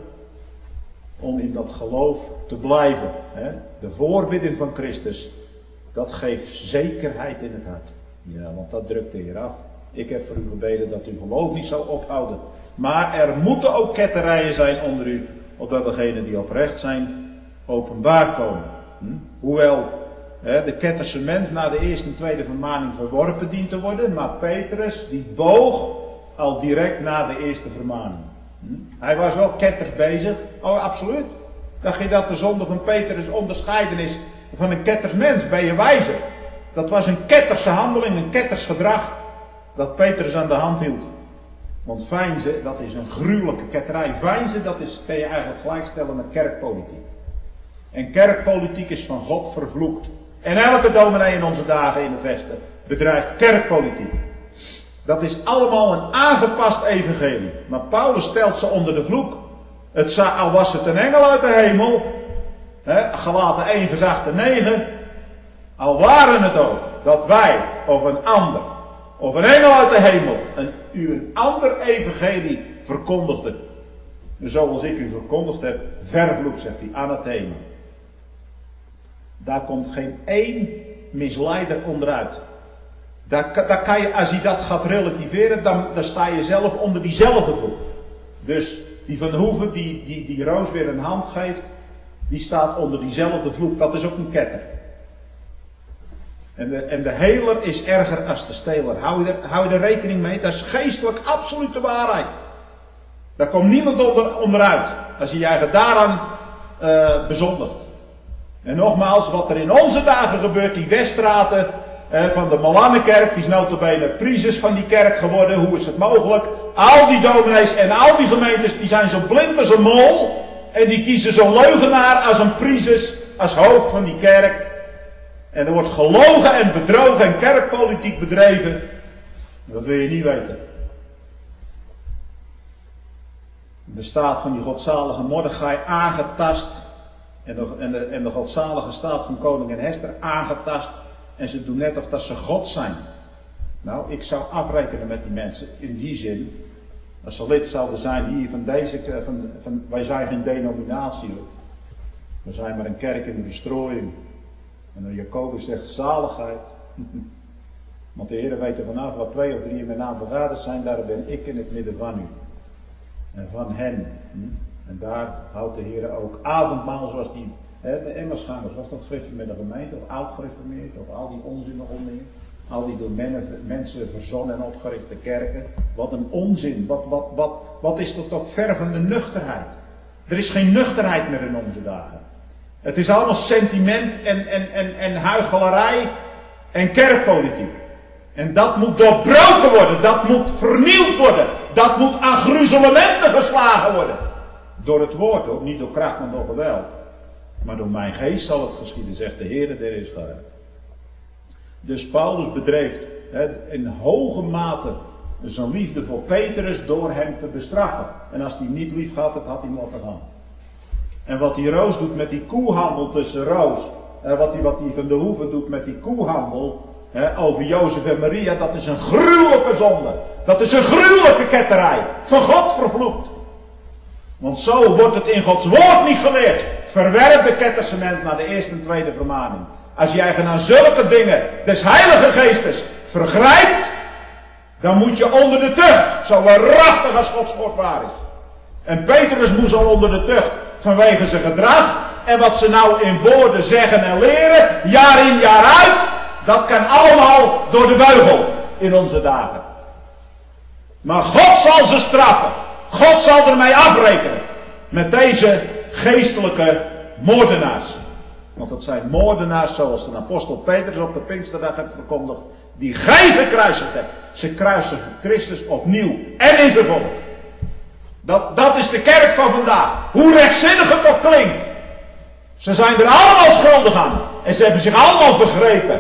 S2: Om in dat geloof te blijven. Hè? De voorbidding van Christus, dat geeft zekerheid in het hart. Ja, want dat drukt de Heer af. Ik heb voor u gebeden dat uw geloof niet zou ophouden. Maar er moeten ook ketterijen zijn onder u, opdat degenen die oprecht zijn, openbaar komen. Hm? Hoewel hè, de ketterse mens na de eerste en tweede vermaning verworpen dient te worden, maar Petrus die boog al direct na de eerste vermaning. Hm? Hij was wel ketters bezig. Oh, absoluut. Dacht je dat de zonde van Petrus onderscheiden is van een kettersmens? Ben je wijzer? Dat was een ketterse handeling, een ketters gedrag dat Petrus aan de hand hield. Want veinzen, dat is een gruwelijke ketterij. Veinzen, dat is, kan je eigenlijk gelijkstellen met kerkpolitiek. En kerkpolitiek is van God vervloekt. En elke dominee in onze dagen in het Westen bedrijft kerkpolitiek. Dat is allemaal een aangepast evangelie. Maar Paulus stelt ze onder de vloek. Het zou, al was het een engel uit de hemel. Hè, Galaten één vers acht en negen. Al waren het ook dat wij of een ander of een engel uit de hemel een, u een ander evangelie verkondigde. Zoals ik u verkondigd heb, vervloekt, zegt hij, anathema. Daar komt geen één misleider onderuit. Daar, daar kan je, als je dat gaat relativeren, dan, dan sta je zelf onder diezelfde vloek. Dus die Van Hoeven, die, die, die Roos weer een hand geeft, die staat onder diezelfde vloek. Dat is ook een ketter. En de, en de heler is erger als de steler. Hou je, er, hou je er rekening mee? Dat is geestelijk absolute waarheid. Daar komt niemand onder, onderuit. Als je je eigen daaraan uh, bezondigt. En nogmaals, wat er in onze dagen gebeurt, die Weststraten uh, van de Malanenkerk, die is notabene priesters van die kerk geworden. Hoe is het mogelijk? Al die dominees en al die gemeentes, die zijn zo blind als een mol. En die kiezen zo'n leugenaar als een priesters, als hoofd van die kerk. En er wordt gelogen en bedrogen en kerkpolitiek bedreven. Dat wil je niet weten. de staat van die godzalige Mordechai aangetast. En de, en, de, en de godzalige staat van koningin Esther aangetast. En ze doen net of dat ze God zijn. Nou, ik zou afrekenen met die mensen in die zin. Als ze lid zouden zijn hier van deze, van, van, wij zijn geen denominatie. We zijn maar een kerk in de verstrooiing. En dan Jacobus zegt zaligheid. Want de Heer weet er vanaf wat twee of drie in mijn naam vergaderd zijn, daar ben ik in het midden van u. En van hen. En daar houdt de Heer ook avondmaal zoals die, hè, de Emmersgangers, was dat schriften met de gemeente, of oud-gereformeerd, of al die onzin nog omheen. Al die door mensen verzonnen en opgerichte kerken. Wat een onzin. Wat, wat, wat, wat is dat toch ver van de nuchterheid. Er is geen nuchterheid meer in onze dagen. Het is allemaal sentiment en, en, en, en huichelarij en kerkpolitiek. En dat moet doorbroken worden. Dat moet vernield worden. Dat moet aan gruzelementen geslagen worden. Door het woord, ook niet door kracht, maar door geweld. Maar door mijn geest zal het geschieden, zegt de Heer der Israël. Dus Paulus bedreef he, in hoge mate zijn liefde voor Petrus door hem te bestraffen. En als hij niet lief had, had hij moeten gaan. En wat die Roos doet met die koehandel tussen Roos. En wat hij wat die van de Hoeve doet met die koehandel. He, over Jozef en Maria. Dat is een gruwelijke zonde. Dat is een gruwelijke ketterij. Van God vervloekt. Want zo wordt het in Gods woord niet geleerd. Verwerp de kettersement naar de eerste en tweede vermaning. Als jij aan zulke dingen des Heilige Geestes vergrijpt, dan moet je onder de tucht. Zo waarachtig als Gods woord waar is. En Petrus moest al onder de tucht vanwege zijn gedrag. En wat ze nou in woorden zeggen en leren, jaar in jaar uit, dat kan allemaal door de beugel in onze dagen. Maar God zal ze straffen. God zal ermee afrekenen. Met deze geestelijke moordenaars. Want het zijn moordenaars zoals de apostel Petrus op de Pinksterdag heeft verkondigd. Die gij gekruisigd hebt. Ze kruisigen Christus opnieuw. En in zijn volk. Dat, dat is de kerk van vandaag. Hoe rechtzinnig het ook klinkt. Ze zijn er allemaal schuldig aan. En ze hebben zich allemaal vergrepen.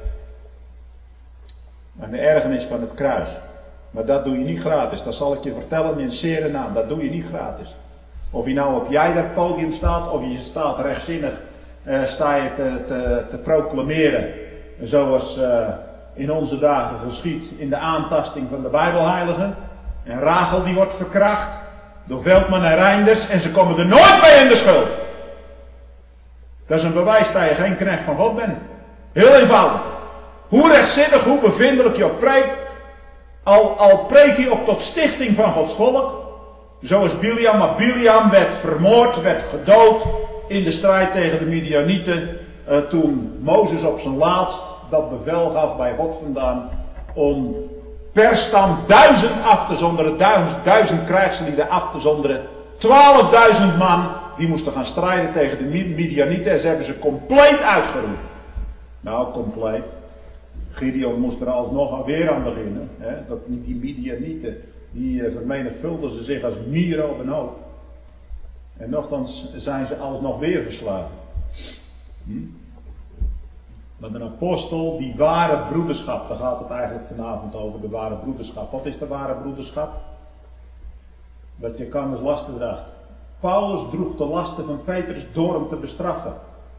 S2: En de ergernis van het kruis. Maar dat doe je niet gratis. Dat zal ik je vertellen in zere naam. Dat doe je niet gratis. Of je nou op jij dat podium staat. Of je staat rechtzinnig. Uh, sta je te, te, te proclameren. Zoals uh, in onze dagen geschiet. In de aantasting van de Bijbelheiligen. En Rachel die wordt verkracht. Door Veldman en Reinders. En ze komen er nooit bij in de schuld. Dat is een bewijs dat je geen knecht van God bent. Heel eenvoudig. Hoe rechtzinnig, hoe bevindelijk je ook preekt. Al, al preek je ook tot stichting van Gods volk. Zoals Biliam. Maar Biliam werd vermoord, werd gedood. In de strijd tegen de Midianieten. Uh, toen Mozes op zijn laatst dat bevel gaf bij God vandaan. Om per stam duizend af te zonderen. Duizend, duizend krijgslieden af te zonderen. Twaalfduizend man. Die moesten gaan strijden tegen de Midianieten. En ze hebben ze compleet uitgeroeid. Nou, compleet. Gideon moest er alsnog weer aan beginnen. Hè? Dat die Midianieten. Die uh, vermenigvuldigden zich als mieren op een hoop. En nochtans zijn ze alsnog weer verslagen. Hm? Maar een apostel, die ware broederschap, daar gaat het eigenlijk vanavond over, de ware broederschap. Wat is de ware broederschap? Dat je kan als lasten draagt. Paulus droeg de lasten van Petrus door hem te bestraffen.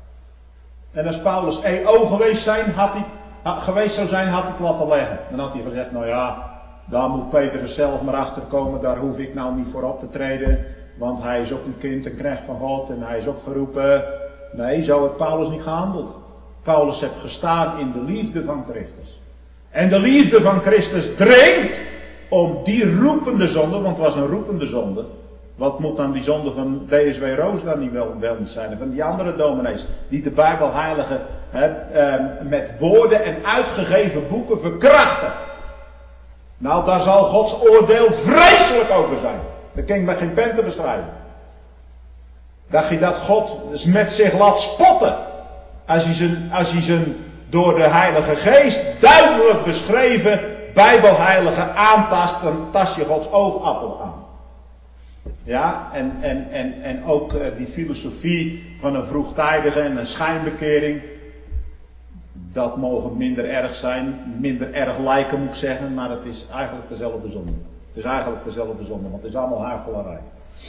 S2: En als Paulus E O geweest, zijn, had hij, geweest zou zijn, had hij het laten leggen. Dan had hij gezegd, nou ja, daar moet Petrus zelf maar achter komen, daar hoef ik nou niet voor op te treden. Want hij is ook een kind, een knecht van God en hij is ook geroepen. Nee, zo heeft Paulus niet gehandeld. Paulus heeft gestaan in de liefde van Christus. En de liefde van Christus dringt om die roepende zonde, want het was een roepende zonde. Wat moet dan die zonde van D S W Roos dan niet wel, wel niet zijn? En van die andere dominees die de Bijbelheiligen eh, met woorden en uitgegeven boeken verkrachten. Nou, daar zal Gods oordeel vreselijk over zijn. Dat kan ik met geen pen te bestrijden. Dat je dat God dus met zich laat spotten. Als hij zijn, als hij zijn door de Heilige Geest duidelijk beschreven Bijbelheilige aantast, dan tast je Gods oogappel aan. Ja, en, en, en, en ook uh, die filosofie van een vroegtijdige en een schijnbekering. Dat mogen minder erg zijn, minder erg lijken moet ik zeggen, maar het is eigenlijk dezelfde zonde. Het is eigenlijk dezelfde zonde, want het is allemaal huichelarij.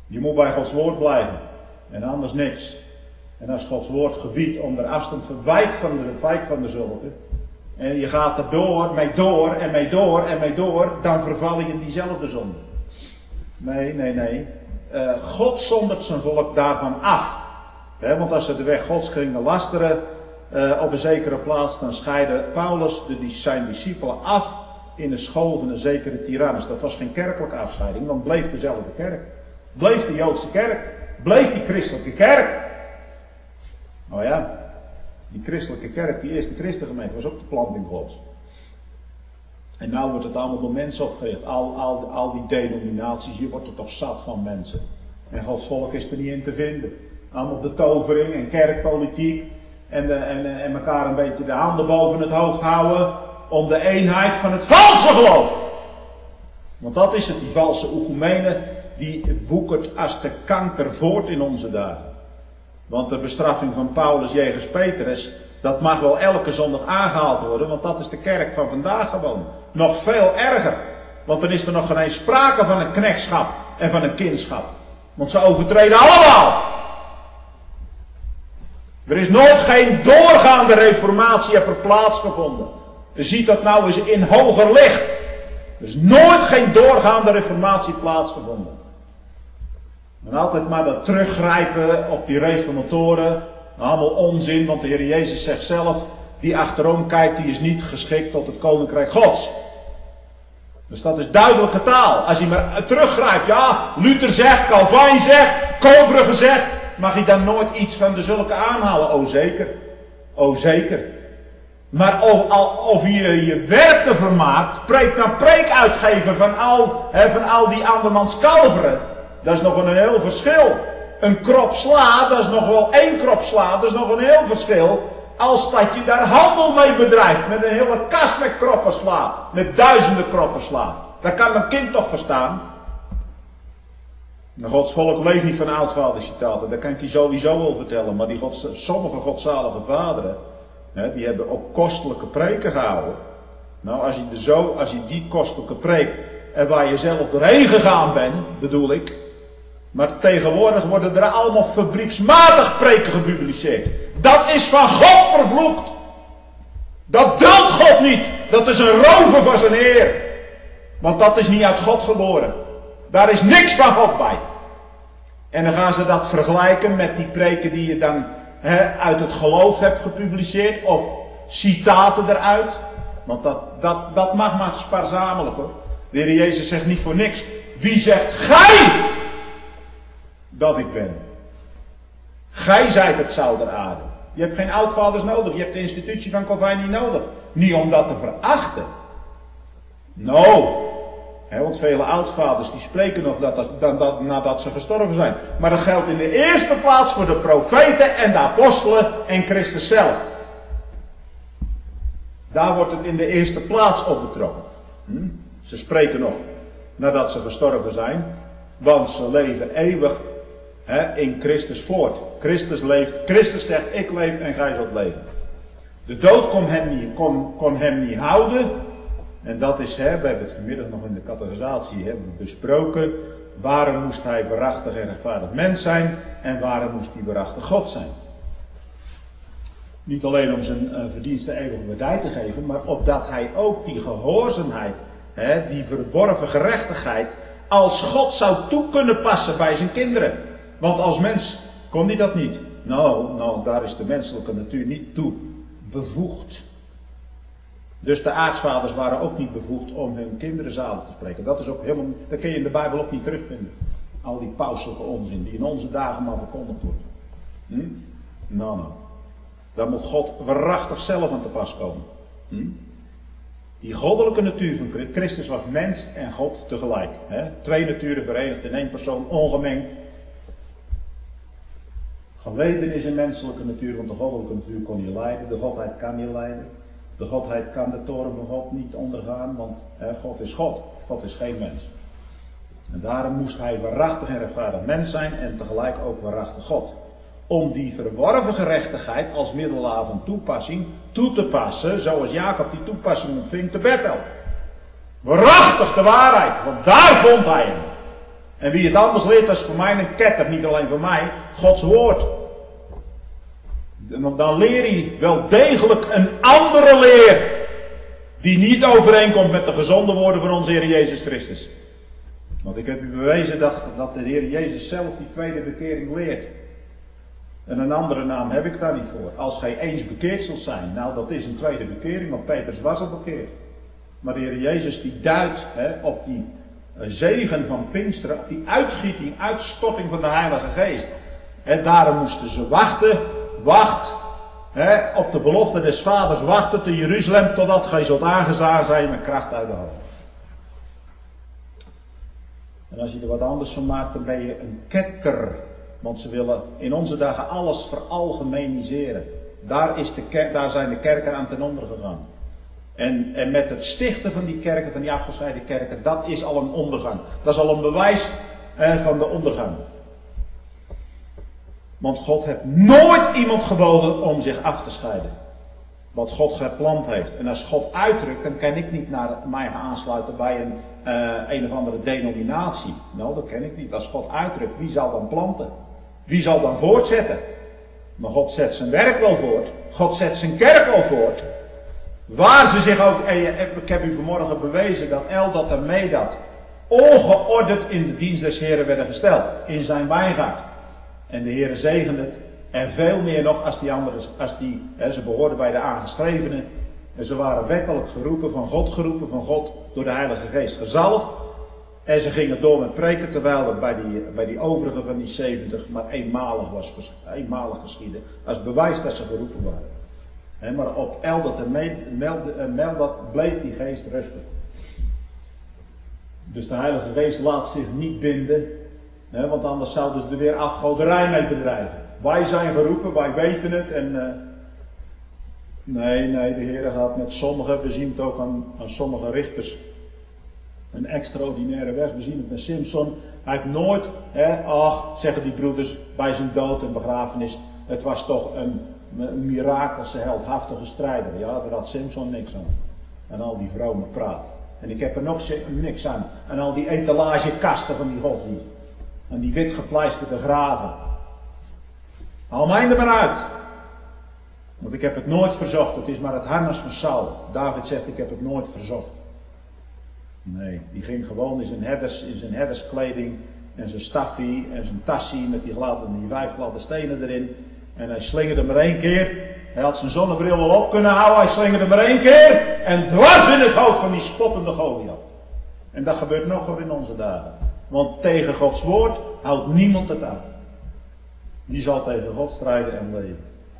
S2: Je moet bij Gods woord blijven. En anders niks. En als Gods woord gebiedt om er afstand verwijkt van de feit van de zulke. En je gaat er door, mee door en mee door en mee door. Dan verval je in diezelfde zonde. Nee, nee, nee. Uh, God zondert zijn volk daarvan af. He, want als ze de weg Gods gingen lasteren uh, op een zekere plaats, dan scheidde Paulus de, zijn discipelen af in de school van een zekere Tyrannus. Dat was geen kerkelijke afscheiding, dan bleef dezelfde kerk. Bleef de Joodse kerk. Bleef die christelijke kerk. Nou ja, die christelijke kerk, die eerste christengemeente, was ook de planting Gods. En nou wordt het allemaal door mensen opgericht. Al, al, al die denominaties, je wordt er toch zat van mensen. En Gods volk is er niet in te vinden. Allemaal betovering en kerkpolitiek. En, de, en, en elkaar een beetje de handen boven het hoofd houden. Om de eenheid van het valse geloof. Want dat is het, die valse oekumene. Die woekert als de kanker voort in onze dagen. Want de bestraffing van Paulus jegens Petrus, dat mag wel elke zondag aangehaald worden. Want dat is de kerk van vandaag gewoon. Nog veel erger. Want dan is er nog geen eens sprake van een knechtschap en van een kindschap. Want ze overtreden allemaal. Er is nooit geen doorgaande reformatie heb er plaatsgevonden. Je ziet dat nou eens in hoger licht. Er is nooit geen doorgaande reformatie plaatsgevonden. En altijd maar dat teruggrijpen op die reformatoren. Allemaal onzin, want de Heer Jezus zegt zelf, die achterom kijkt, die is niet geschikt tot het koninkrijk Gods. Dus dat is duidelijke taal. Als je maar teruggrijpt, ja, Luther zegt, Calvijn zegt, Koolbrugge zegt, mag je dan nooit iets van de zulke aanhalen? Oh zeker, oh zeker. Maar of, of je je werk te vermaakt, preek dan preek uitgeven van al, he, van al die andermans kalveren. Dat is nog een heel verschil. Een krop sla, dat is nog wel één krop sla, dat is nog een heel verschil. Als dat je daar handel mee bedrijft, met een hele kast met kroppen sla, met duizenden kroppen sla. Dat kan een kind toch verstaan? De Gods volk leeft niet van oudvadercitaten, dat kan ik je sowieso wel vertellen. Maar die gods, sommige godzalige vaderen, hè, die hebben ook kostelijke preken gehouden. Nou, als je, de zo, als je die kostelijke preek, en waar je zelf doorheen gegaan bent, bedoel ik. Maar tegenwoordig worden er allemaal fabrieksmatig preken gepubliceerd. Dat is van God vervloekt. Dat duldt God niet. Dat is een rover van zijn Heer. Want dat is niet uit God geboren. Daar is niks van God bij. En dan gaan ze dat vergelijken met die preken die je dan he, uit het geloof hebt gepubliceerd. Of citaten eruit. Want dat, dat, dat mag maar spaarzamelijk hoor. De Heer Jezus zegt niet voor niks. Wie zegt gij dat ik ben? Gij zijt het zout der aarde. Je hebt geen oudvaders nodig. Je hebt de institutie van Calvijn niet nodig. Niet om dat te verachten. No. He, want vele oudvaders die spreken nog dat, dat, dat, dat, nadat ze gestorven zijn. Maar dat geldt in de eerste plaats voor de profeten en de apostelen en Christus zelf. Daar wordt het in de eerste plaats op betrokken. Hm? Ze spreken nog nadat ze gestorven zijn. Want ze leven eeuwig he, in Christus voort. Christus leeft. Christus zegt ik leef en gij zult leven. De dood kon hem niet, kon, kon hem niet houden. En dat is, hè, we hebben het vanmiddag nog in de catechisatie hebben we besproken. Waarom moest hij waarachtig en rechtvaardig mens zijn? En waarom moest hij waarachtig God zijn? Niet alleen om zijn uh, verdiensten eeuwig waardij te geven, maar opdat hij ook die gehoorzaamheid, hè, die verworven gerechtigheid, als God zou toe kunnen passen bij zijn kinderen. Want als mens kon hij dat niet. Nou, nou, daar is de menselijke natuur niet toe bevoegd. Dus de aartsvaders waren ook niet bevoegd om hun kinderen zalig te spreken. Dat is ook helemaal, dat kun je in de Bijbel ook niet terugvinden. Al die pauselijke onzin die in onze dagen maar verkondigd wordt. Hm? Nou, nou. Daar moet God waarachtig zelf aan te pas komen. Hm? Die goddelijke natuur van Christus was mens en God tegelijk. Hè? Twee naturen verenigd in één persoon, ongemengd. Geleden is een menselijke natuur, want de goddelijke natuur kon je lijden. De godheid kan je lijden. De godheid kan de toorn van God niet ondergaan, want hè, God is God. God is geen mens. En daarom moest hij waarachtig en rechtvaardig mens zijn en tegelijk ook waarachtig God. Om die verworven gerechtigheid als middelaar van toepassing toe te passen, zoals Jacob die toepassing ontving te Bethel. Waarachtig de waarheid, want daar vond hij hem. En wie het anders leert, dat is voor mij een ketter. Niet alleen voor mij, Gods woord. Dan leer hij wel degelijk een andere leer. Die niet overeenkomt met de gezonde woorden van onze Heer Jezus Christus. Want ik heb u bewezen dat, dat de Heer Jezus zelf die tweede bekering leert. En een andere naam heb ik daar niet voor. Als gij eens bekeerd zult zijn. Nou, dat is een tweede bekering, want Petrus was al bekeerd. Maar de Heer Jezus die duidt hè, op die zegen van Pinksteren, op die uitgieting, uitstorting van de Heilige Geest. En daarom moesten ze wachten, wacht, hè, op de belofte des Vaders wachten te Jeruzalem, totdat gij zult aangezagen zijn met kracht uit de hemel. En als je er wat anders van maakt, dan ben je een ketter. Want ze willen in onze dagen alles veralgemeniseren. Daar, is de kerk, daar zijn de kerken aan ten onder gegaan. En, en met het stichten van die kerken, van die afgescheiden kerken, dat is al een ondergang. Dat is al een bewijs eh, van de ondergang. Want God heeft nooit iemand geboden om zich af te scheiden. Wat God gepland heeft. En als God uitdrukt, dan kan ik niet naar mij gaan aansluiten bij een, uh, een of andere denominatie. Nou, dat ken ik niet. Als God uitdrukt, wie zal dan planten? Wie zal dan voortzetten? Maar God zet zijn werk wel voort. God zet zijn kerk wel voort. Waar ze zich ook, en ik heb u vanmorgen bewezen dat Eldad en Medad ongeordend in de dienst des Heren werden gesteld. In zijn wijngaard. En de Heere zegende het. En veel meer nog als die anderen, als die, hè, ze behoorden bij de aangeschrevenen. En ze waren wettelijk geroepen, van God geroepen, van God door de Heilige Geest gezalfd. En ze gingen door met preken, terwijl het bij die, bij die overige van die zeventig maar eenmalig was, eenmalig geschieden. Als bewijs dat ze geroepen waren. He, maar op Eldad en Medad bleef die geest rusten. Dus de Heilige Geest laat zich niet binden. He, want anders zouden ze er weer afgoderij mee bedrijven. Wij zijn geroepen, wij weten het. En, uh, nee, nee, de Heer gaat met sommigen, we zien het ook aan, aan sommige richters, een extraordinaire weg. We zien het met Simson. Hij heeft nooit, hè, ach, zeggen die broeders bij zijn dood en begrafenis, het was toch een, een mirakelse, heldhaftige strijder. Ja, daar had Simson niks aan. En al die vrome praat. En ik heb er nog niks aan. En al die etalagekasten van die godsdienst. En die witgepleisterde graven. Haal mij er maar uit. Want ik heb het nooit verzocht. Het is maar het harnas van Saul. David zegt, ik heb het nooit verzocht. Nee, die ging gewoon in zijn, herders, in zijn herderskleding. En zijn staffie en zijn tassie met die, gladde, die vijf gladde stenen erin. En hij slingerde maar één keer. Hij had zijn zonnebril wel op kunnen houden. Hij slingerde maar één keer. En dwars in het hoofd van die spottende Goliath. En dat gebeurt nog wel in onze dagen. Want tegen Gods woord houdt niemand het uit. Die zal tegen God strijden en leven.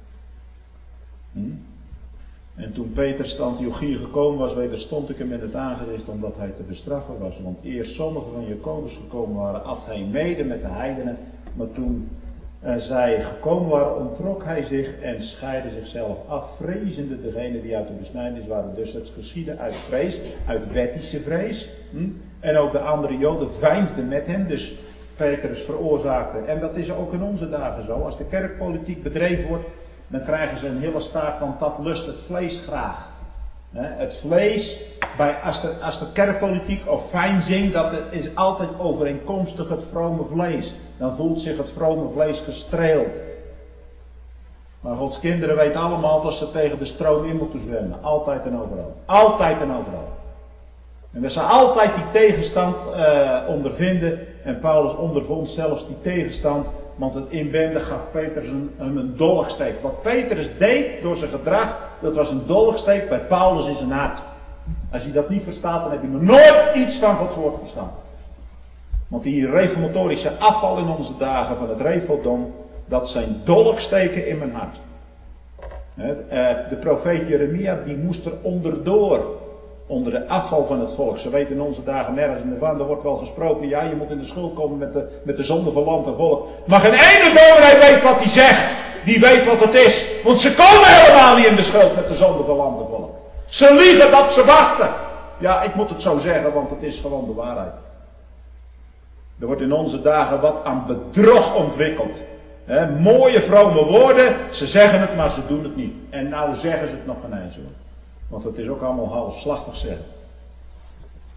S2: Hm? En toen Petrus te Antiochië gekomen was, wederstond ik hem in het aangezicht omdat hij te bestraffen was. Want eerst sommigen van Jacobus gekomen waren, at hij mede met de heidenen. Maar toen uh, zij gekomen waren, ontrok hij zich en scheidde zichzelf af, vrezende degenen die uit de besnijdenis waren. Dus het geschiedde uit vrees, uit wettische vrees. Hm? En ook de andere Joden veinsden met hem, dus Petrus veroorzaakte. En dat is ook in onze dagen zo. Als de kerkpolitiek bedreven wordt, dan krijgen ze een hele staart, want dat lust het vlees graag. Het vlees, bij, als, de, als de kerkpolitiek of veinzing, dat is altijd overeenkomstig het vrome vlees. Dan voelt zich het vrome vlees gestreeld. Maar Gods kinderen weten allemaal dat ze tegen de stroom in moeten zwemmen. Altijd en overal. Altijd en overal. En dat ze altijd die tegenstand uh, ondervinden. En Paulus ondervond zelfs die tegenstand. Want het inwendig gaf Petrus een, een, een dolksteek. Wat Petrus deed door zijn gedrag, dat was een dolksteek bij Paulus in zijn hart. Als je dat niet verstaat, dan heb je nog nooit iets van Gods woord verstaan. Want die reformatorische afval in onze dagen van het reveldom, dat zijn dolksteken in mijn hart. De profeet Jeremia, die moest er onderdoor. Onder de afval van het volk. Ze weten in onze dagen nergens meer van. Er wordt wel gesproken. Ja, je moet in de schuld komen met de, met de zonde van land en volk. Maar geen ene dominee weet wat hij zegt. Die weet wat het is. Want ze komen helemaal niet in de schuld met de zonde van land en volk. Ze liegen dat ze wachten. Ja, ik moet het zo zeggen, want het is gewoon de waarheid. Er wordt in onze dagen wat aan bedrog ontwikkeld. He, mooie vrome woorden. Ze zeggen het, maar ze doen het niet. En nou zeggen ze het nog geen eens hoor. Want het is ook allemaal halfslachtig zeggen.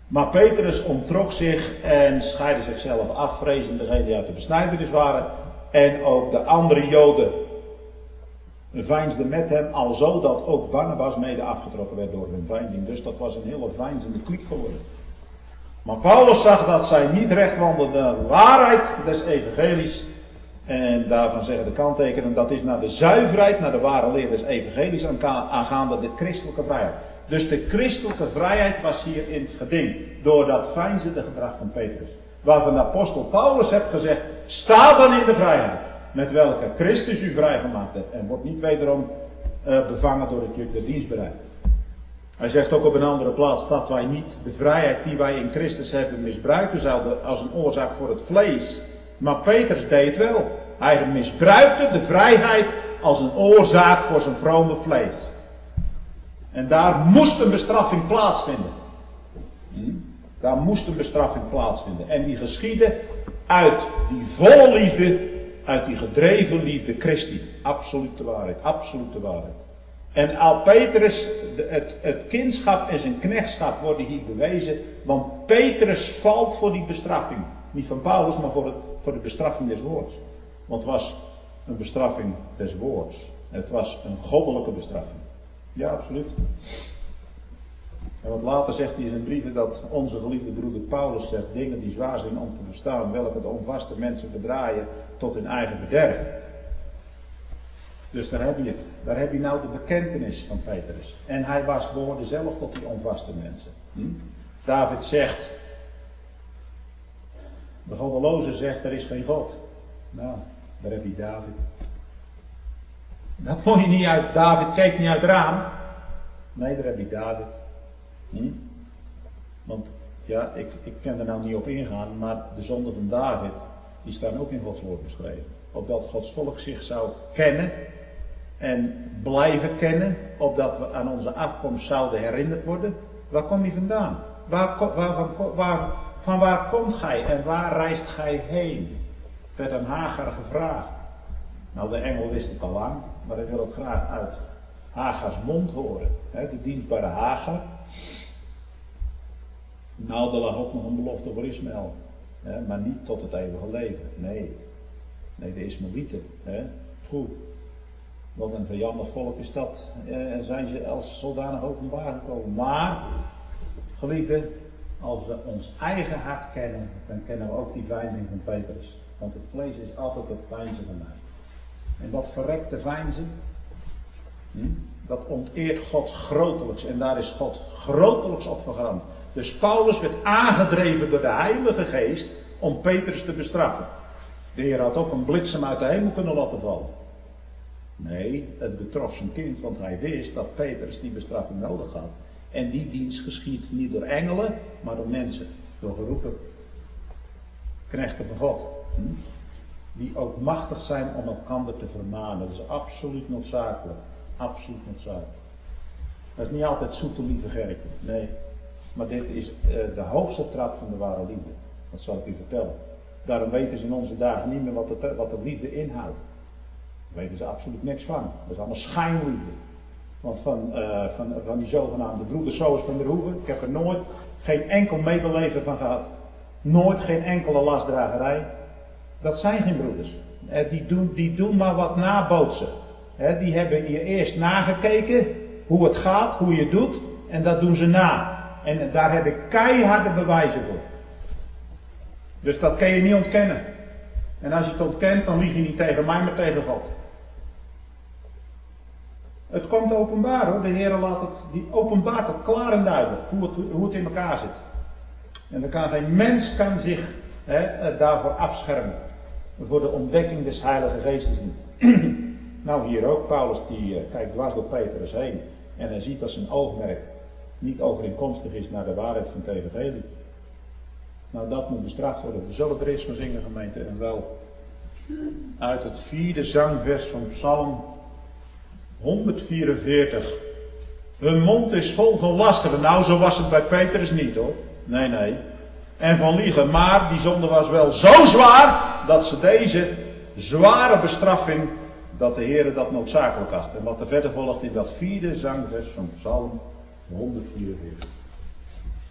S2: Maar Petrus onttrok zich en scheidde zichzelf af, vrezend degenen die uit de besnijdenis waren. En ook de andere Joden veinsden met hem, alzo dat ook Barnabas mede afgetrokken werd door hun veinzing. Dus dat was een hele veinzende kliek geworden. Maar Paulus zag dat zij niet recht wandelden de waarheid des evangelies. En daarvan zeggen de kanttekenen, dat is naar de zuiverheid, naar de ware leer des evangelies aangaande de christelijke vrijheid. Dus de christelijke vrijheid was hier in het geding. Door dat veinzende gedrag van Petrus. Waarvan de apostel Paulus heeft gezegd, sta dan in de vrijheid. Met welke Christus u vrijgemaakt heeft. En wordt niet wederom uh, bevangen door het juk der dienstbaarheid. Hij zegt ook op een andere plaats dat wij niet de vrijheid die wij in Christus hebben misbruiken zouden als een oorzaak voor het vlees. Maar Petrus deed het wel. Hij misbruikte de vrijheid als een oorzaak voor zijn vrome vlees. En daar moest een bestraffing plaatsvinden. Hm? Daar moest een bestraffing plaatsvinden. En die geschiedde uit die volle liefde, uit die gedreven liefde Christi. Absolute waarheid, absolute waarheid. En al Petrus, het, het kindschap en zijn knechtschap worden hier bewezen. Want Petrus valt voor die bestraffing. Niet van Paulus, maar voor, het, voor de bestraffing des woords. Want het was een bestraffing des woords. Het was een goddelijke bestraffing. Ja, absoluut. En wat later zegt hij in zijn brieven dat onze geliefde broeder Paulus zegt dingen die zwaar zijn om te verstaan, welke de onvaste mensen verdraaien tot hun eigen verderf. Dus daar heb je het. Daar heb je nou de bekentenis van Petrus. En hij was behoorde zelf tot die onvaste mensen. Hm? David zegt, de goddeloze zegt, er is geen God. Nou, daar heb je David. Dat moet je niet uit. David keek niet uit het raam. Nee, daar heb je David. Hm? Want, ja, ik, ik kan er nou niet op ingaan, maar de zonden van David, die staan ook in Gods woord beschreven. Opdat Gods volk zich zou kennen en blijven kennen, opdat we aan onze afkomst zouden herinnerd worden. Waar kom je vandaan? Waar, waar, van, waar, van waar komt gij en waar reist gij heen? Het werd aan Hagar gevraagd. Nou, de engel wist het al lang, maar hij wil het graag uit Hagars mond horen. He, de dienstbare Hagar. Nou, er lag ook nog een belofte voor Ismaël. He, maar niet tot het eeuwige leven. Nee. Nee, de Ismaëlieten. Goed. Wat een vijandig volk is dat. En zijn ze als zodanig openbaar gekomen. Maar, geliefde, als we ons eigen hart kennen, dan kennen we ook die veinzing van Petrus. Want het vlees is altijd het veinzen van mij. En dat verrekte veinzen, hm, dat onteert God grotelijks. En daar is God grotelijks op vergramd. Dus Paulus werd aangedreven door de Heilige Geest om Petrus te bestraffen. De Heer had ook een bliksem uit de hemel kunnen laten vallen. Nee, het betrof zijn kind, want hij wist dat Petrus die bestraffing nodig had. En die dienst geschiedt niet door engelen, maar door mensen. Door geroepen knechten van God. Hm? Die ook machtig zijn om elkander te vermanen. Dat is absoluut noodzakelijk. Absoluut noodzakelijk. Dat is niet altijd zoete lieve Gerritje. Nee. Maar dit is uh, de hoogste trap van de ware liefde. Dat zal ik u vertellen. Daarom weten ze in onze dagen niet meer wat de, wat de liefde inhoudt. Daar weten ze absoluut niks van. Dat is allemaal schijnliefde. Want van, uh, van, van die zogenaamde broeders zoals Van der Hoeven, ik heb er nooit geen enkel medeleven van gehad. Nooit geen enkele lastdragerij. Dat zijn geen broeders. Eh, die, doen, die doen maar wat nabootsen. Eh, die hebben je eerst nagekeken hoe het gaat, hoe je het doet. En dat doen ze na. En daar heb ik keiharde bewijzen voor. Dus dat kan je niet ontkennen. En als je het ontkent, dan lieg je niet tegen mij, maar tegen God. Het komt openbaar hoor. De Heer laat het, die openbaart het klaar en duidelijk. Hoe het, hoe het in elkaar zit. En dan kan geen mens kan zich he, daarvoor afschermen. Voor de ontdekking des Heilige Geestes niet. Nou hier ook. Paulus die uh, kijkt dwars door Petrus heen. En hij ziet dat zijn oogmerk niet overeenkomstig is naar de waarheid van het evangelie. Nou dat moet bestraft worden. We zullen er eens van zingen gemeente. En wel uit het vierde zangvers van Psalm honderdvierenveertig. Hun mond is vol van lasteren. Nou zo was het bij Petrus niet hoor. Nee nee. En van liegen. Maar die zonde was wel zo zwaar dat ze deze zware bestraffing, dat de Heer dat noodzakelijk acht. En wat er verder volgt in dat vierde zangvers van Psalm honderdvierenveertig.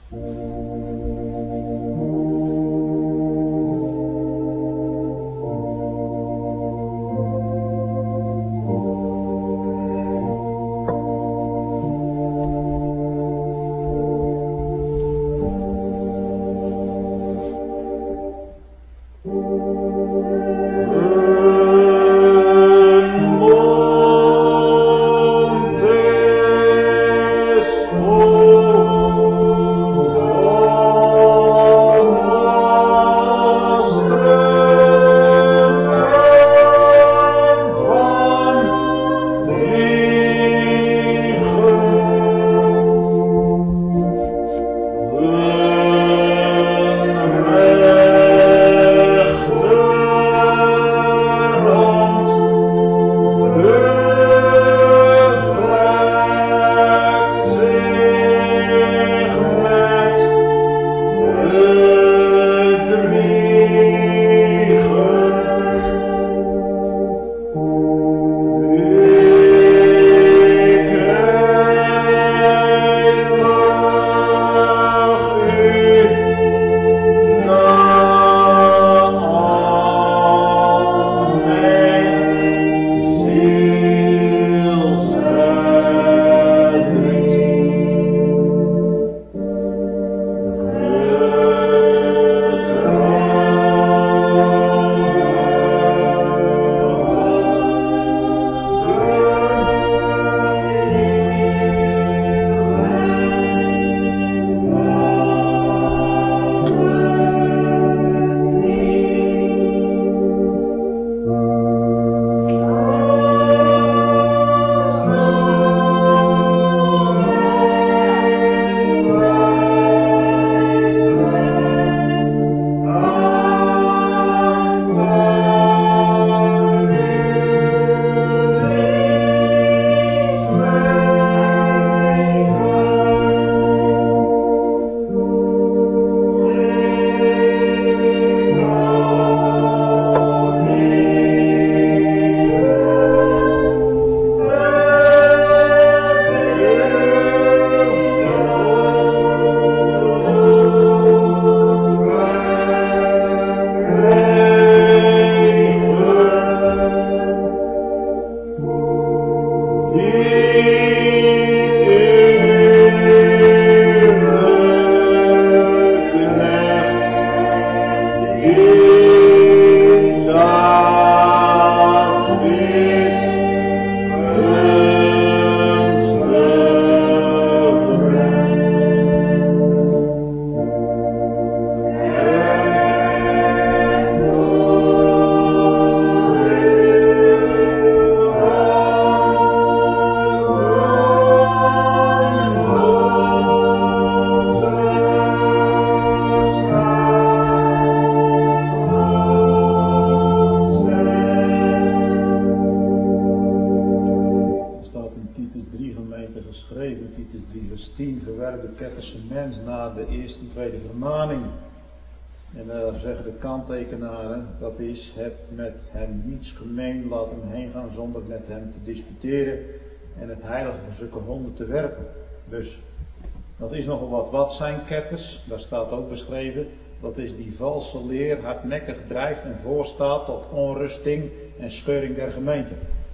S2: Kanttekenaren, dat is, heb met hem niets gemeen, laat hem heen gaan zonder met hem te disputeren en het heilige voor zulke honden te werpen. Dus, dat is nogal wat. Wat zijn ketters? Daar staat ook beschreven, dat is die valse leer hardnekkig drijft en voorstaat tot onrusting en scheuring der gemeente.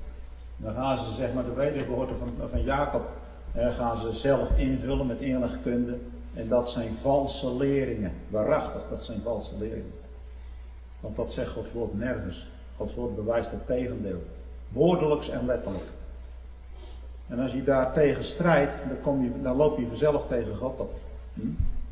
S2: Dan gaan ze, zeg maar, de wedergeboorte van, van Jacob, eh, gaan ze zelf invullen met innerlijke kunde. En dat zijn valse leringen. Waarachtig, dat zijn valse leringen. Want dat zegt Gods woord nergens. Gods woord bewijst het tegendeel. Woordelijks en letterlijk. En als je daar tegen strijdt, dan, kom je, dan loop je vanzelf tegen God op. Hm?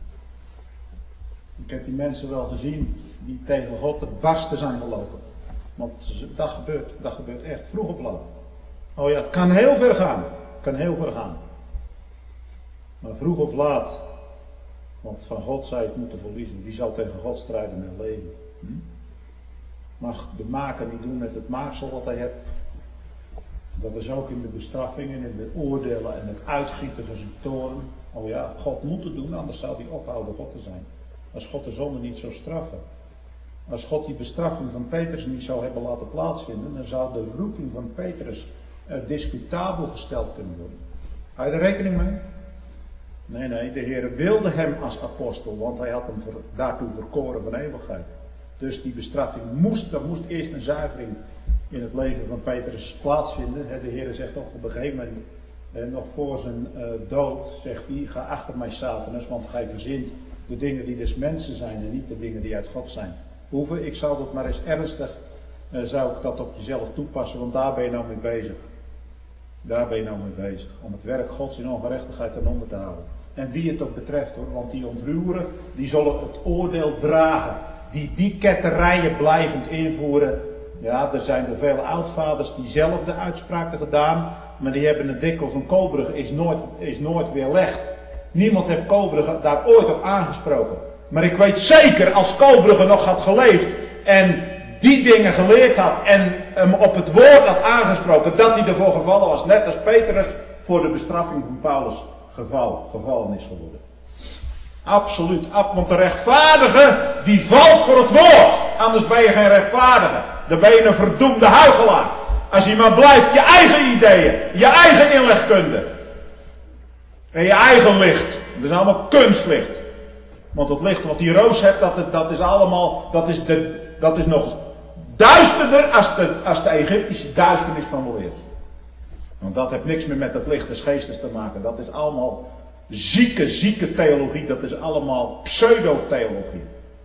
S2: Ik heb die mensen wel gezien die tegen God te barsten zijn gelopen. Want dat gebeurt, dat gebeurt echt vroeg of laat. Oh ja, het kan heel ver gaan. Het kan heel ver gaan. Maar vroeg of laat. Want van God zou je het moeten verliezen. Wie zou tegen God strijden en leven? Hm? Mag de maker niet doen met het maaksel wat hij heeft. Dat is ook in de bestraffingen, in de oordelen en het uitgieten van zijn toorn. Oh ja, God moet het doen, anders zou hij ophouden God te zijn. Als God de zonde niet zou straffen. Als God die bestraffing van Petrus niet zou hebben laten plaatsvinden, dan zou de roeping van Petrus uh, discutabel gesteld kunnen worden. Hou je er rekening mee? Nee, nee, de Heer wilde hem als apostel, want hij had hem daartoe verkoren van eeuwigheid. Dus die bestraffing moest, er moest eerst een zuivering in het leven van Petrus plaatsvinden. De Heer zegt toch op een gegeven moment, nog voor zijn dood, zegt hij, ga achter mij Satanas, want gij verzint de dingen die des mensen zijn en niet de dingen die uit God zijn. Hoeven, ik zou dat maar eens ernstig, zou ik dat op jezelf toepassen, want daar ben je nou mee bezig. Daar ben je nou mee bezig, om het werk Gods in ongerechtigheid ten onder te houden. En wie het ook betreft hoor, want die ontruweren, die zullen het oordeel dragen. Die die ketterijen blijvend invoeren. Ja, er zijn er vele oudvaders die zelf de uitspraken gedaan. Maar die hebben het dikwijls van Koolbrugge is nooit, is nooit weerlegd. Niemand heeft Koolbrugge daar ooit op aangesproken. Maar ik weet zeker als Koolbrugge nog had geleefd en die dingen geleerd had en hem op het woord had aangesproken, dat hij ervoor gevallen was. Net als Petrus voor de bestraffing van Paulus geval, gevallen is geworden. Absoluut. Want de rechtvaardige die valt voor het woord. Anders ben je geen rechtvaardige. Dan ben je een verdoemde huichelaar. Als je maar blijft je eigen ideeën, je eigen inlegkunde. En je eigen licht. Dat is allemaal kunstlicht. Want het licht wat die roos hebt, dat, dat is allemaal, dat is, de, dat is nog duisterder als de, als de Egyptische duisternis van weleer. Want dat heeft niks meer met het licht des geestes te maken. Dat is allemaal zieke, zieke theologie. Dat is allemaal pseudo-theologie.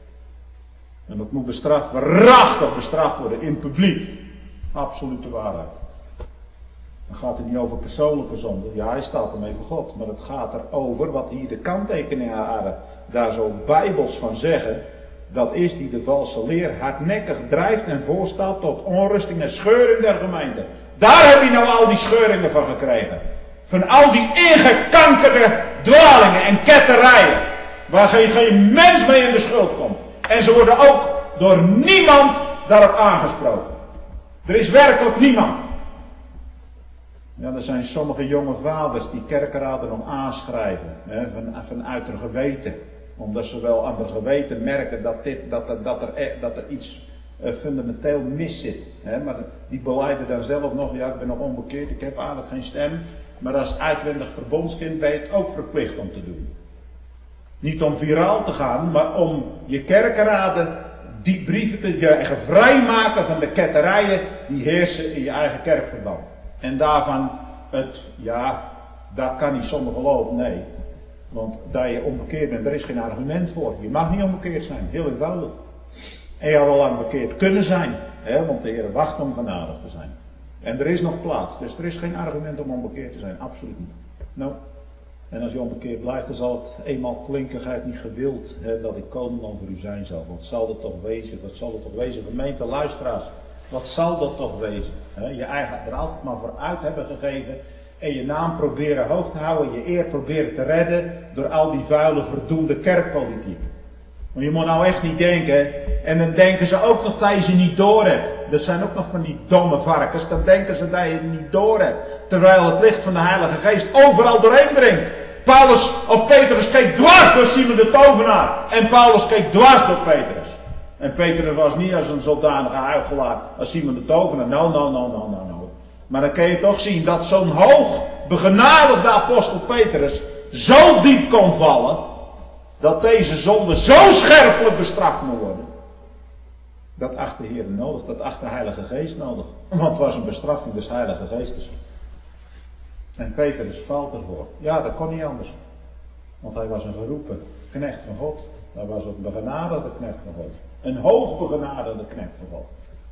S2: En dat moet bestraft, waarachtig bestraft worden in het publiek. Absolute waarheid. Dan gaat het niet over persoonlijke zonde. Ja, hij staat ermee voor God. Maar het gaat erover wat hier de kanttekeningen daar zo bijbels van zeggen. Dat is die de valse leer hardnekkig drijft en voorstaat tot onrusting en scheuring der gemeente. Daar heb je nou al die scheuringen van gekregen. Van al die ingekankerde dwalingen en ketterijen. Waar geen, geen mens mee in de schuld komt. En ze worden ook door niemand daarop aangesproken. Er is werkelijk niemand. Ja, er zijn sommige jonge vaders die kerkenraden nog aanschrijven. Hè, van, vanuit hun geweten. Omdat ze wel aan hun geweten merken dat, dit, dat, er, dat, er, dat er iets uh, fundamenteel mis zit. Hè, maar die beleiden dan zelf nog, ja ik ben nog onbekeerd, ik heb eigenlijk geen stem. Maar als uitwendig verbondskind ben je het ook verplicht om te doen. Niet om viraal te gaan, maar om je kerkenraden, die brieven te je eigen vrijmaken van de ketterijen die heersen in je eigen kerkverband. En daarvan, het, ja, daar kan niet zonder geloof, nee. Want dat je onbekeerd bent, daar is geen argument voor. Je mag niet onbekeerd zijn, heel eenvoudig. En je had al lang bekeerd kunnen zijn, hè, want de Heer wacht om genadig te zijn. En er is nog plaats, dus er is geen argument om onbekeerd te zijn, absoluut niet. Nou, en als je onbekeerd blijft, dan zal het eenmaal klinken, gij hebt niet gewild hè, dat ik koning over u zijn zal. Wat zal dat toch wezen? Wat zal dat toch wezen? Gemeente luisteraars, wat zal dat toch wezen? Hè, je eigen er altijd maar vooruit hebben gegeven en je naam proberen hoog te houden, je eer proberen te redden door al die vuile, verdoemde kerkpolitiek. Maar je moet nou echt niet denken, en dan denken ze ook nog dat je ze niet door hebt. Dat zijn ook nog van die domme varkens, dan denken ze dat je het niet door hebt. Terwijl het licht van de Heilige Geest overal doorheen dringt. Paulus of Petrus keek dwars door Simon de tovenaar. En Paulus keek dwars door Petrus. En Petrus was niet als een zodanige huichelaar als Simon de tovenaar. Nou, nou, nou, nou, nou, nou. Maar dan kun je toch zien dat zo'n hoog begenadigde apostel Petrus zo diep kon vallen, dat deze zonde zo scherpelijk bestraft moet worden. Dat acht de Heer nodig, dat acht de Heilige Geest nodig. Want het was een bestraffing des Heilige Geestes. En Petrus valt ervoor. Ja, dat kon niet anders. Want hij was een geroepen knecht van God. Hij was ook een begenadigde knecht van God. Een hoog begenadigde knecht van God.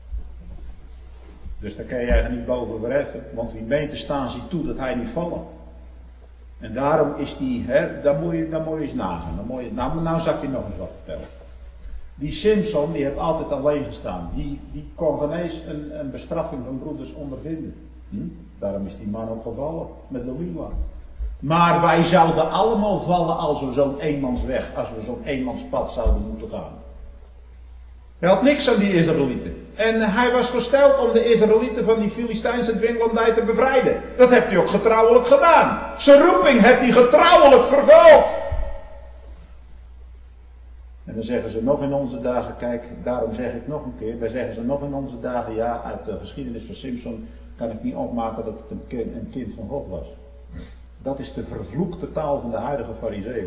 S2: Dus daar kan je eigenlijk niet boven verheffen. Want wie meent te staan, ziet toe dat hij niet vallen. En daarom is die, hè, daar moet je, daar moet je eens nagaan. Dan moet je, nou, nou zal ik je nog eens wat vertellen. Die Simson, die heeft altijd alleen gestaan. Die, die kon geen eens een, een bestraffing van broeders ondervinden. Hm? Daarom is die man ook gevallen met de Lila. Maar wij zouden allemaal vallen als we zo'n eenmansweg, als we zo'n eenmanspad zouden moeten gaan. Hij had niks aan die Israëlieten. En hij was gesteld om de Israëlieten van die Filistijnse dwinglandij te bevrijden. Dat heeft hij ook getrouwelijk gedaan. Zijn roeping heeft hij getrouwelijk vervuld. En dan zeggen ze nog in onze dagen, kijk, daarom zeg ik nog een keer, daar zeggen ze nog in onze dagen, ja, uit de geschiedenis van Simson kan ik niet opmaken dat het een kind, een kind van God was. Dat is de vervloekte taal van de huidige farizeeërs.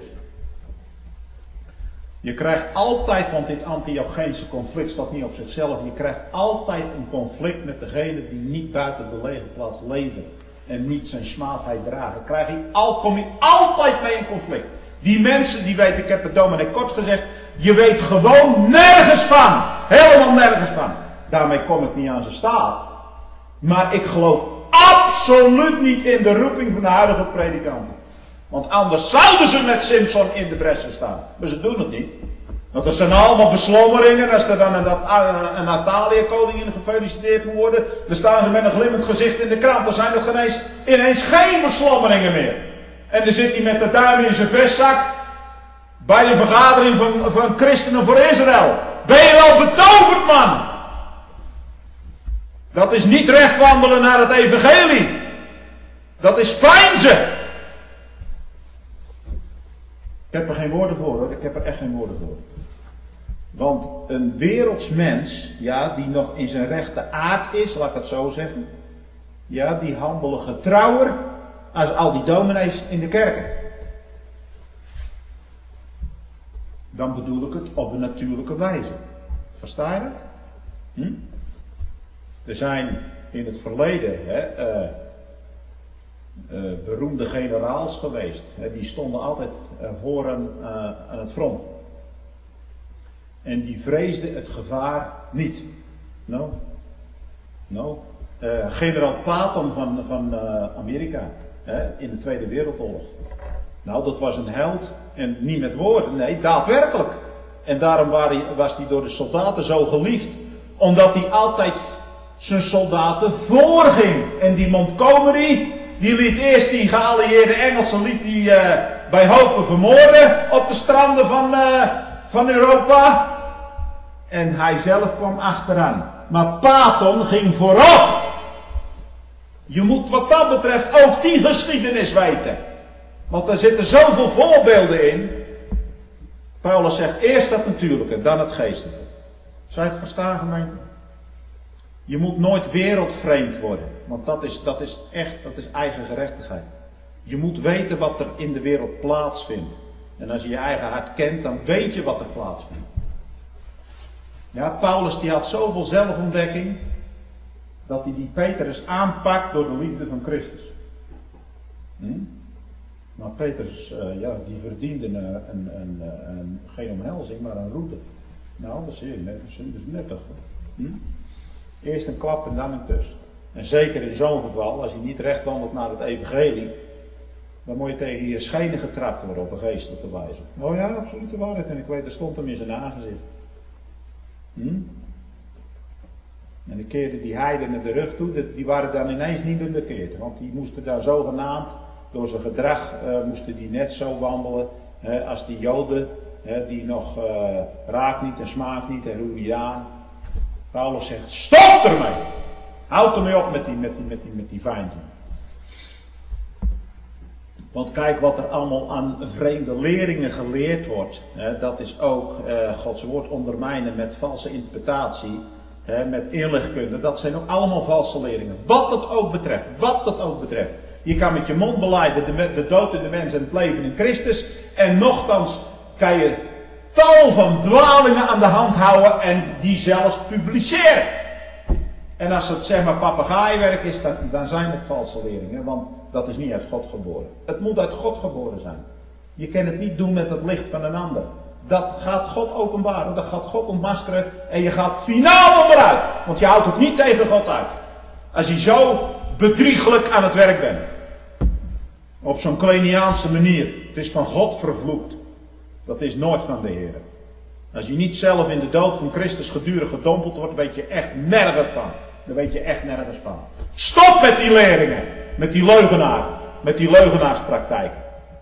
S2: Je krijgt altijd, want dit Antiocheense conflict staat niet op zichzelf, je krijgt altijd een conflict met degene die niet buiten de legerplaats leven en niet zijn smaadheid dragen. Krijg je al, kom je altijd mee in conflict. Die mensen die weten, ik heb het dominee Kort gezegd, je weet gewoon nergens van. Helemaal nergens van. Daarmee kom ik niet aan zijn staat. Maar ik geloof absoluut niet in de roeping van de huidige predikanten. Want anders zouden ze met Simpson in de bressen staan. Maar ze doen het niet. Want dat zijn allemaal beslommeringen. Als er dan een, een Natalia-koningin gefeliciteerd moet worden, dan staan ze met een glimmend gezicht in de krant. Dan zijn er ineens, ineens geen beslommeringen meer. En dan zit hij met de duim in zijn vestzak bij de vergadering van, van christenen voor Israël. Ben je wel betoverd, man? Dat is niet recht wandelen naar het evangelie. Dat is veinzen. Ik heb er geen woorden voor, hoor. Ik heb er echt geen woorden voor. Want een wereldsmens, ja, die nog in zijn rechte aard is, laat ik het zo zeggen. Ja, die handelen getrouwer als al die dominees in de kerken. Dan bedoel ik het op een natuurlijke wijze. Versta je dat? Hm? Er zijn in het verleden hè, uh, uh, beroemde generaals geweest. Hè, die stonden altijd uh, voor aan, uh, aan het front. En die vreesden het gevaar niet. No. No. Uh, generaal Patton van, van uh, Amerika. Hè, in de Tweede Wereldoorlog. Nou, dat was een held. En niet met woorden, nee, daadwerkelijk. En daarom was hij door de soldaten zo geliefd. Omdat hij altijd zijn soldaten voorging. En die Montgomery, die liet eerst die geallieerde Engelsen liet die, uh, bij hopen vermoorden op de stranden van, uh, van Europa. En hij zelf kwam achteraan. Maar Patton ging voorop. Je moet wat dat betreft ook die geschiedenis weten. Want er zitten zoveel voorbeelden in. Paulus zegt eerst het natuurlijke, dan het geestelijke. Zou je het verstaan, gemeente? Je moet nooit wereldvreemd worden. Want dat is, dat is echt, dat is eigen gerechtigheid. Je moet weten wat er in de wereld plaatsvindt. En als je je eigen hart kent, dan weet je wat er plaatsvindt. Ja, Paulus die had zoveel zelfontdekking, dat hij die Petrus aanpakt door de liefde van Christus. Hm? Maar Petrus, uh, ja, die verdiende een, een, een, een, geen omhelzing, maar een roede. Nou, dat is heel net, dat is nuttig. Hm? Eerst een klap en dan een kus. En zeker in zo'n geval, als je niet recht wandelt naar het evangelie, dan moet je tegen je schenen getrapt worden op een geestelijke wijze. Oh ja, absolute waarheid. En ik weet, er stond hem in zijn aangezicht. Hm? En de keerden die heidenen de rug toe, die waren dan ineens niet meer bekeerd. Want die moesten daar zogenaamd, door zijn gedrag, uh, moesten die net zo wandelen hè, als die Joden, hè, die nog uh, raak niet en smaak niet en roer niet aan. Paulus zegt, stop ermee! Houd ermee op met die, met die, met die, met die vijanden. Want kijk wat er allemaal aan vreemde leringen geleerd wordt. Hè, dat is ook uh, Gods woord ondermijnen met valse interpretatie. Hè, met inlichtkunde. Dat zijn ook allemaal valse leringen. Wat het ook betreft. Wat het ook betreft. Je kan met je mond belijden de, de dood in de mens en het leven in Christus. En nochtans kan je tal van dwalingen aan de hand houden en die zelfs publiceren. En als het zeg maar papegaaienwerk is, dan, dan zijn het valse leringen. Want dat is niet uit God geboren. Het moet uit God geboren zijn. Je kan het niet doen met het licht van een ander. Dat gaat God openbaren, dat gaat God ontmaskeren en je gaat finaal onderuit. Want je houdt het niet tegen God uit. Als je zo bedriegelijk aan het werk bent. Op zo'n Kleiniaanse manier. Het is van God vervloekt. Dat is nooit van de Heer. Als je niet zelf in de dood van Christus gedurig gedompeld wordt, weet je echt nergens van. Dan weet je echt nergens van. Stop met die leringen. Met die leugenaar. Met die leugenaarspraktijken.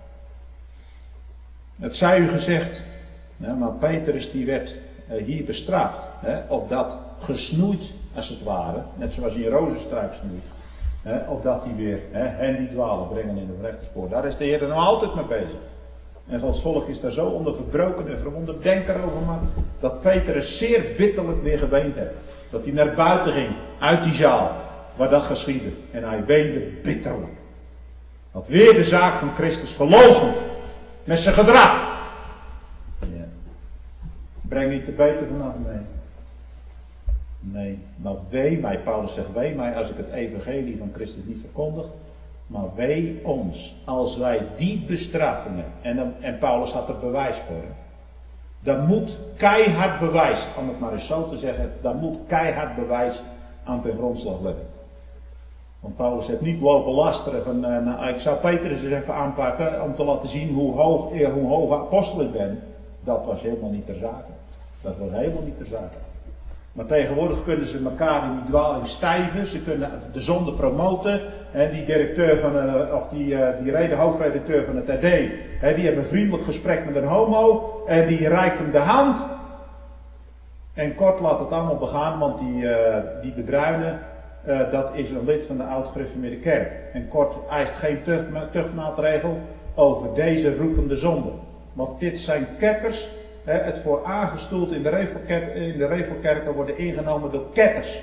S2: Het zij u gezegd. Hè, maar Petrus die werd uh, hier bestraft. Hè, opdat gesnoeid als het ware. Net zoals hij een rozenstruik snoeit. Hè, opdat hij weer hè, hen die dwalen brengen in het rechte spoor. Daar is de Heer er nog altijd mee bezig. En Gods volk is daar zo onder verbroken en verwonderd. Denk erover maar dat Petrus zeer bitterlijk weer geweend heeft. Dat hij naar buiten ging uit die zaal waar dat geschiedde. En hij weende bitterlijk. Had weer de zaak van Christus verloochend. Met zijn gedrag. Ja. Breng niet te beter vanaf, nee. Nee, maar wee mij, Paulus zegt wee mij als ik het evangelie van Christus niet verkondig. Maar wee ons als wij die bestraffingen, en, en Paulus had er bewijs voor. Hè. Dat moet keihard bewijs, om het maar eens zo te zeggen, dat moet keihard bewijs aan ten grondslag leggen. Want Paulus heeft niet lopen lasteren van, uh, nou, ik zou Petrus eens even aanpakken om te laten zien hoe hoog, hoe hoog apostel ik ben. Dat was helemaal niet ter zake. Dat was helemaal niet ter zake. Maar tegenwoordig kunnen ze elkaar in die dwaling stijven. Ze kunnen de zonde promoten. En die directeur van, uh, of die, uh, die reden hoofdredacteur van het R D, hè, die hebben een vriendelijk gesprek met een homo. En die reikt hem de hand. En kort laat het allemaal begaan, want die, uh, die de Bruyne, uh, dat is een lid van de oud-gereformeerde kerk. En kort eist geen tucht, tuchtmaatregel over deze roepende zonde. Want dit zijn ketters. Het voor aangestoeld in de Revelkerken worden ingenomen door ketters.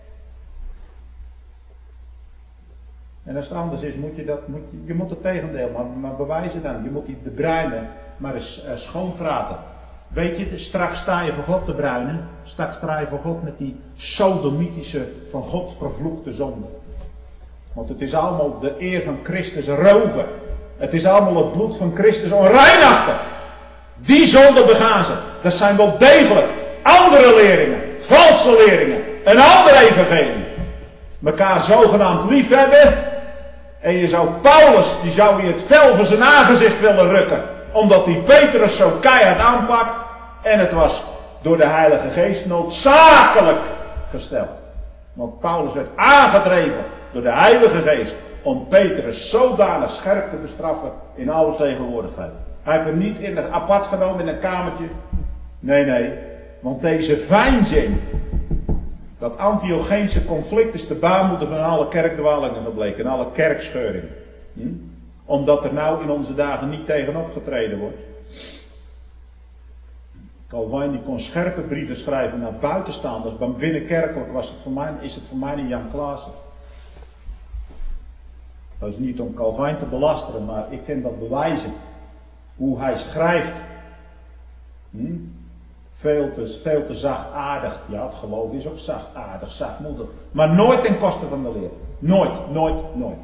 S2: En als het anders is, moet je dat, moet je, je moet het tegendeel maar, maar bewijzen dan. Je moet die de Bruyne maar eens uh, schoonpraten. Weet je, straks sta je voor God de Bruyne. Straks sta je voor God met die sodomitische, van God vervloekte zonde. Want het is allemaal de eer van Christus roven. Het is allemaal het bloed van Christus onreinachten. Die zonde begaan ze. Dat zijn wel degelijk andere leringen, valse leringen, een andere evangelie. Mekaar zogenaamd lief hebben. En je zou Paulus, die zou je het vel van zijn aangezicht willen rukken. Omdat hij Petrus zo keihard aanpakt. En het was door de Heilige Geest noodzakelijk gesteld. Want Paulus werd aangedreven door de Heilige Geest. Om Petrus zodanig scherp te bestraffen in alle tegenwoordigheid. Hij heeft hem niet in de, apart genomen in een kamertje. Nee, nee. Want deze veinzing, dat Antiocheense conflict is de baarmoeder van alle kerkdwalingen gebleken. En alle kerkscheuringen. Hm? Omdat er nou in onze dagen niet tegenop getreden wordt. Calvijn die kon scherpe brieven schrijven naar buitenstaanders. Maar binnenkerkelijk was het voor mij, is het voor mij een Jan Klaassen. Dat is niet om Calvijn te belasteren, maar ik kan dat bewijzen. Hoe hij schrijft. Hm? Veel te, veel te zachtaardig. Ja, het geloof is ook zachtaardig, zachtmoedig. Maar nooit ten koste van de leer. Nooit, nooit, nooit.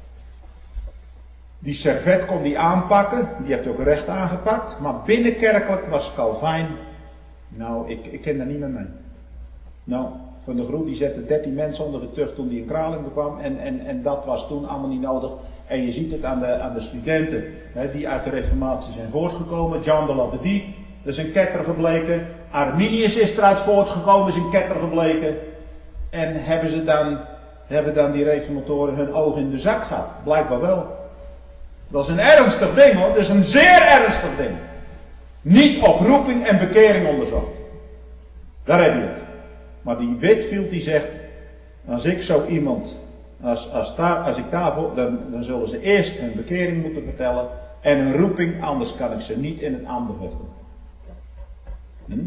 S2: Die Servet kon die aanpakken. Die heeft ook recht aangepakt. Maar binnenkerkelijk was Calvijn. Nou, ik, ik ken daar niet meer mee. Nou, Van de Groep die zette dertien mensen onder de tucht toen die in Kraling kwam. En, en, en dat was toen allemaal niet nodig. En je ziet het aan de, aan de studenten hè, die uit de reformatie zijn voortgekomen. Jean de Labadie, dat is een ketter gebleken. Arminius is eruit voortgekomen, is een ketter gebleken. En hebben ze dan, hebben dan die reformatoren hun ogen in de zak gehad? Blijkbaar wel. Dat is een ernstig ding hoor, dat is een zeer ernstig ding. Niet op roeping en bekering onderzocht. Daar heb je het. Maar die Whitefield die zegt, als ik zo iemand, als, als, daar, als ik daarvoor, dan, dan zullen ze eerst hun bekering moeten vertellen en hun roeping, anders kan ik ze niet in het ambt bevestigen. Hm?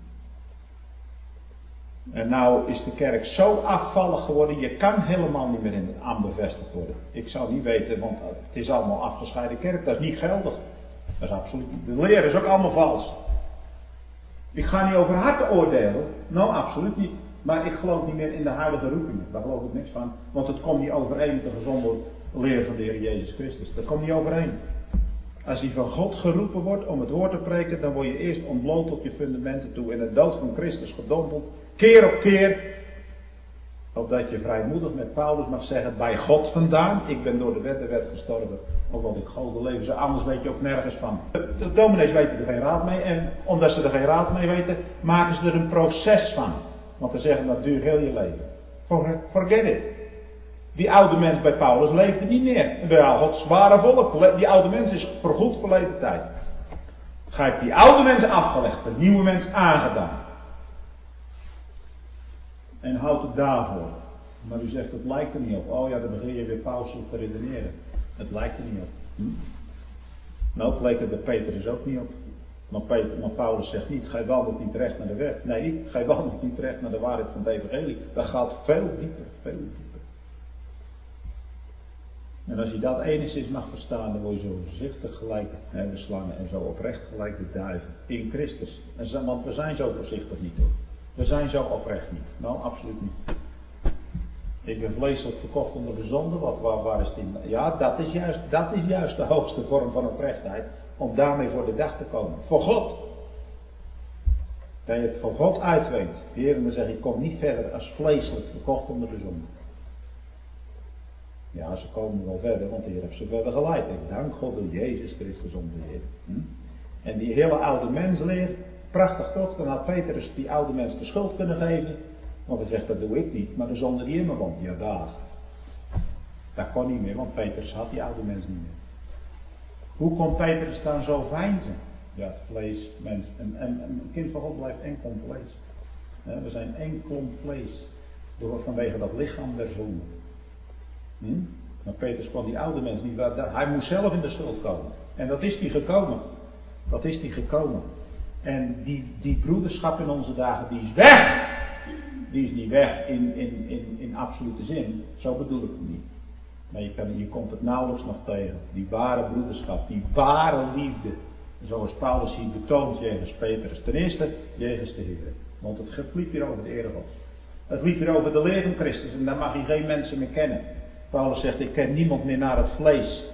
S2: En nou is de kerk zo afvallig geworden, je kan helemaal niet meer in het ambt bevestigd worden. Ik zou niet weten, want het is allemaal afgescheiden kerk, dat is niet geldig. Dat is absoluut niet. De leer is ook allemaal vals. Ik ga niet over harten oordelen. Nou, absoluut niet. Maar ik geloof niet meer in de huidige roepingen. Daar geloof ik niks van. Want het komt niet overeen met de gezonde leer van de Heer Jezus Christus. Dat komt niet overeen. Als je van God geroepen wordt om het woord te preken, dan word je eerst ontbloot tot je fundamenten toe. In de dood van Christus gedompeld. Keer op keer. Opdat je vrijmoedig met Paulus mag zeggen, bij God vandaan. Ik ben door de wet de wet gestorven. Omdat ik God leven zou. Anders weet je ook nergens van. De dominees weten er geen raad mee. En omdat ze er geen raad mee weten, maken ze er een proces van. Want ze zeggen, dat duurt heel je leven. Forget it. Die oude mens bij Paulus leefde niet meer. En bij al Gods ware volk. Die oude mens is voorgoed verleden tijd. Gij hebt die oude mens afgelegd. De nieuwe mens aangedaan. En houdt het daarvoor. Maar u zegt, het lijkt er niet op. Oh ja, dan begin je weer Paulus te redeneren. Het lijkt er niet op. Hm? Nou, het leek er bij Petrus ook niet op. Maar, Peter, maar Paulus zegt niet, gij wandelt niet recht naar de wet. Nee, gij wandelt niet recht naar de waarheid van het evangelie. Dat gaat veel dieper, veel dieper. En als je dat enigszins mag verstaan, dan word je zo voorzichtig gelijk hè, de slangen en zo oprecht gelijk de duiven in Christus. En zo, want we zijn zo voorzichtig niet hoor. We zijn zo oprecht niet. Nou, absoluut niet. Ik ben vleeselijk verkocht onder de zonde. Wat, waar, waar is die? Ja, dat is, juist, dat is juist de hoogste vorm van oprechtheid. Om daarmee voor de dag te komen. Voor God. Dat je het voor God uitweent. Heer, dan zeg ik, ik kom niet verder als vleeselijk verkocht onder de zonde. Ja, ze komen wel verder, want de Heer heeft ze verder geleid. Ik dank God door Jezus Christus onze Heer. Hm? En die hele oude mensleer, prachtig toch? Dan had Petrus die oude mens de schuld kunnen geven. Want hij zegt, dat doe ik niet, maar de zonde die in me woont. Ja, daar. Dat kon niet meer, want Petrus had die oude mens niet meer. Hoe kon Petrus dan zo veinzen? Ja, het vlees, mens. En, en, en een kind van God blijft enkel vlees. Ja, we zijn één klomp vlees. Door, vanwege dat lichaam der zonde. Hm? Maar Petrus kon die oude mens niet. Hij moest zelf in de schuld komen. En dat is niet gekomen. Dat is niet gekomen. En die, die broederschap in onze dagen, die is weg. Die is niet weg in, in, in, in absolute zin. Zo bedoel ik het niet. Maar je, kan, je komt het nauwelijks nog tegen. Die ware broederschap, die ware liefde. Zoals Paulus hier betoont jegens Petrus. Ten eerste, jegens de Heer. Want het liep hier over de Heere God. Het liep hier over de leer van Christus. En daar mag je geen mensen meer kennen. Paulus zegt, ik ken niemand meer naar het vlees.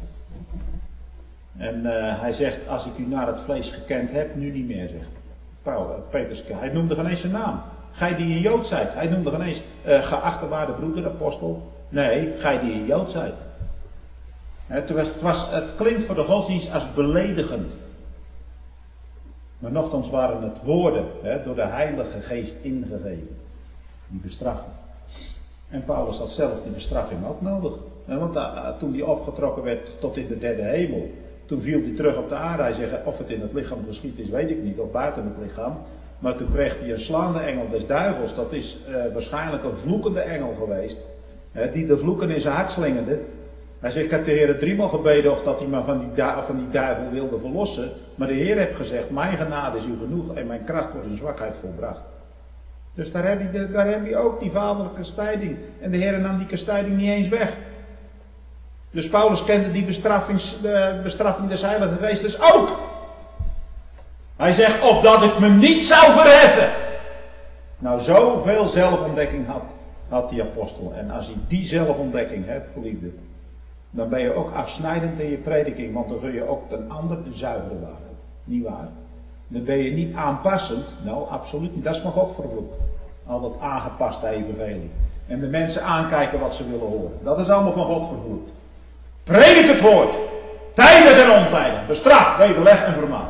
S2: En uh, hij zegt, als ik u naar het vlees gekend heb, nu niet meer, zegt Paulus, Petrus. Hij noemde geen eens zijn naam. Gij die een Jood zijt. Hij noemde geen eens, uh, geachte waarde broeder, apostel. Nee, gij die een Jood zijt. Het, was, het, was, het klinkt voor de godsdienst als beledigend. Maar nochtans waren het woorden, hè, door de Heilige Geest ingegeven. Die bestraffen. En Paulus had zelf die bestraffing ook nodig. Want uh, toen hij opgetrokken werd tot in de derde hemel. Toen viel hij terug op de aarde. Hij zegt, of het in het lichaam geschied is, weet ik niet. Of buiten het lichaam. Maar toen kreeg hij een slaande engel des duivels. Dat is uh, waarschijnlijk een vloekende engel geweest. Hè, die de vloeken in zijn hart slingerde. Hij zegt, ik heb de Heer driemaal gebeden of dat hij maar van die, du- van die duivel wilde verlossen. Maar de Heer heeft gezegd, mijn genade is u genoeg en mijn kracht wordt in zwakheid volbracht. Dus daar heb, je de, daar heb je ook die vaderlijke kastijding. En de Heer nam die kastijding niet eens weg. Dus Paulus kende die de bestraffing des Heilige Geestes ook. Hij zegt, opdat ik me niet zou verheffen. Nou, zoveel zelfontdekking had, had die apostel. En als je die zelfontdekking hebt, geliefde, dan ben je ook afsnijdend in je prediking. Want dan zul je ook ten ander de zuivere waarheid. Niet waar? Dan ben je niet aanpassend. Nou, absoluut niet. Dat is van God vervloekt. Al dat aangepaste evangelie. En de mensen aankijken wat ze willen horen. Dat is allemaal van God vervloekt. Predik het woord. Tijdig en ontijdig. Bestraf, wederleg en vermaan.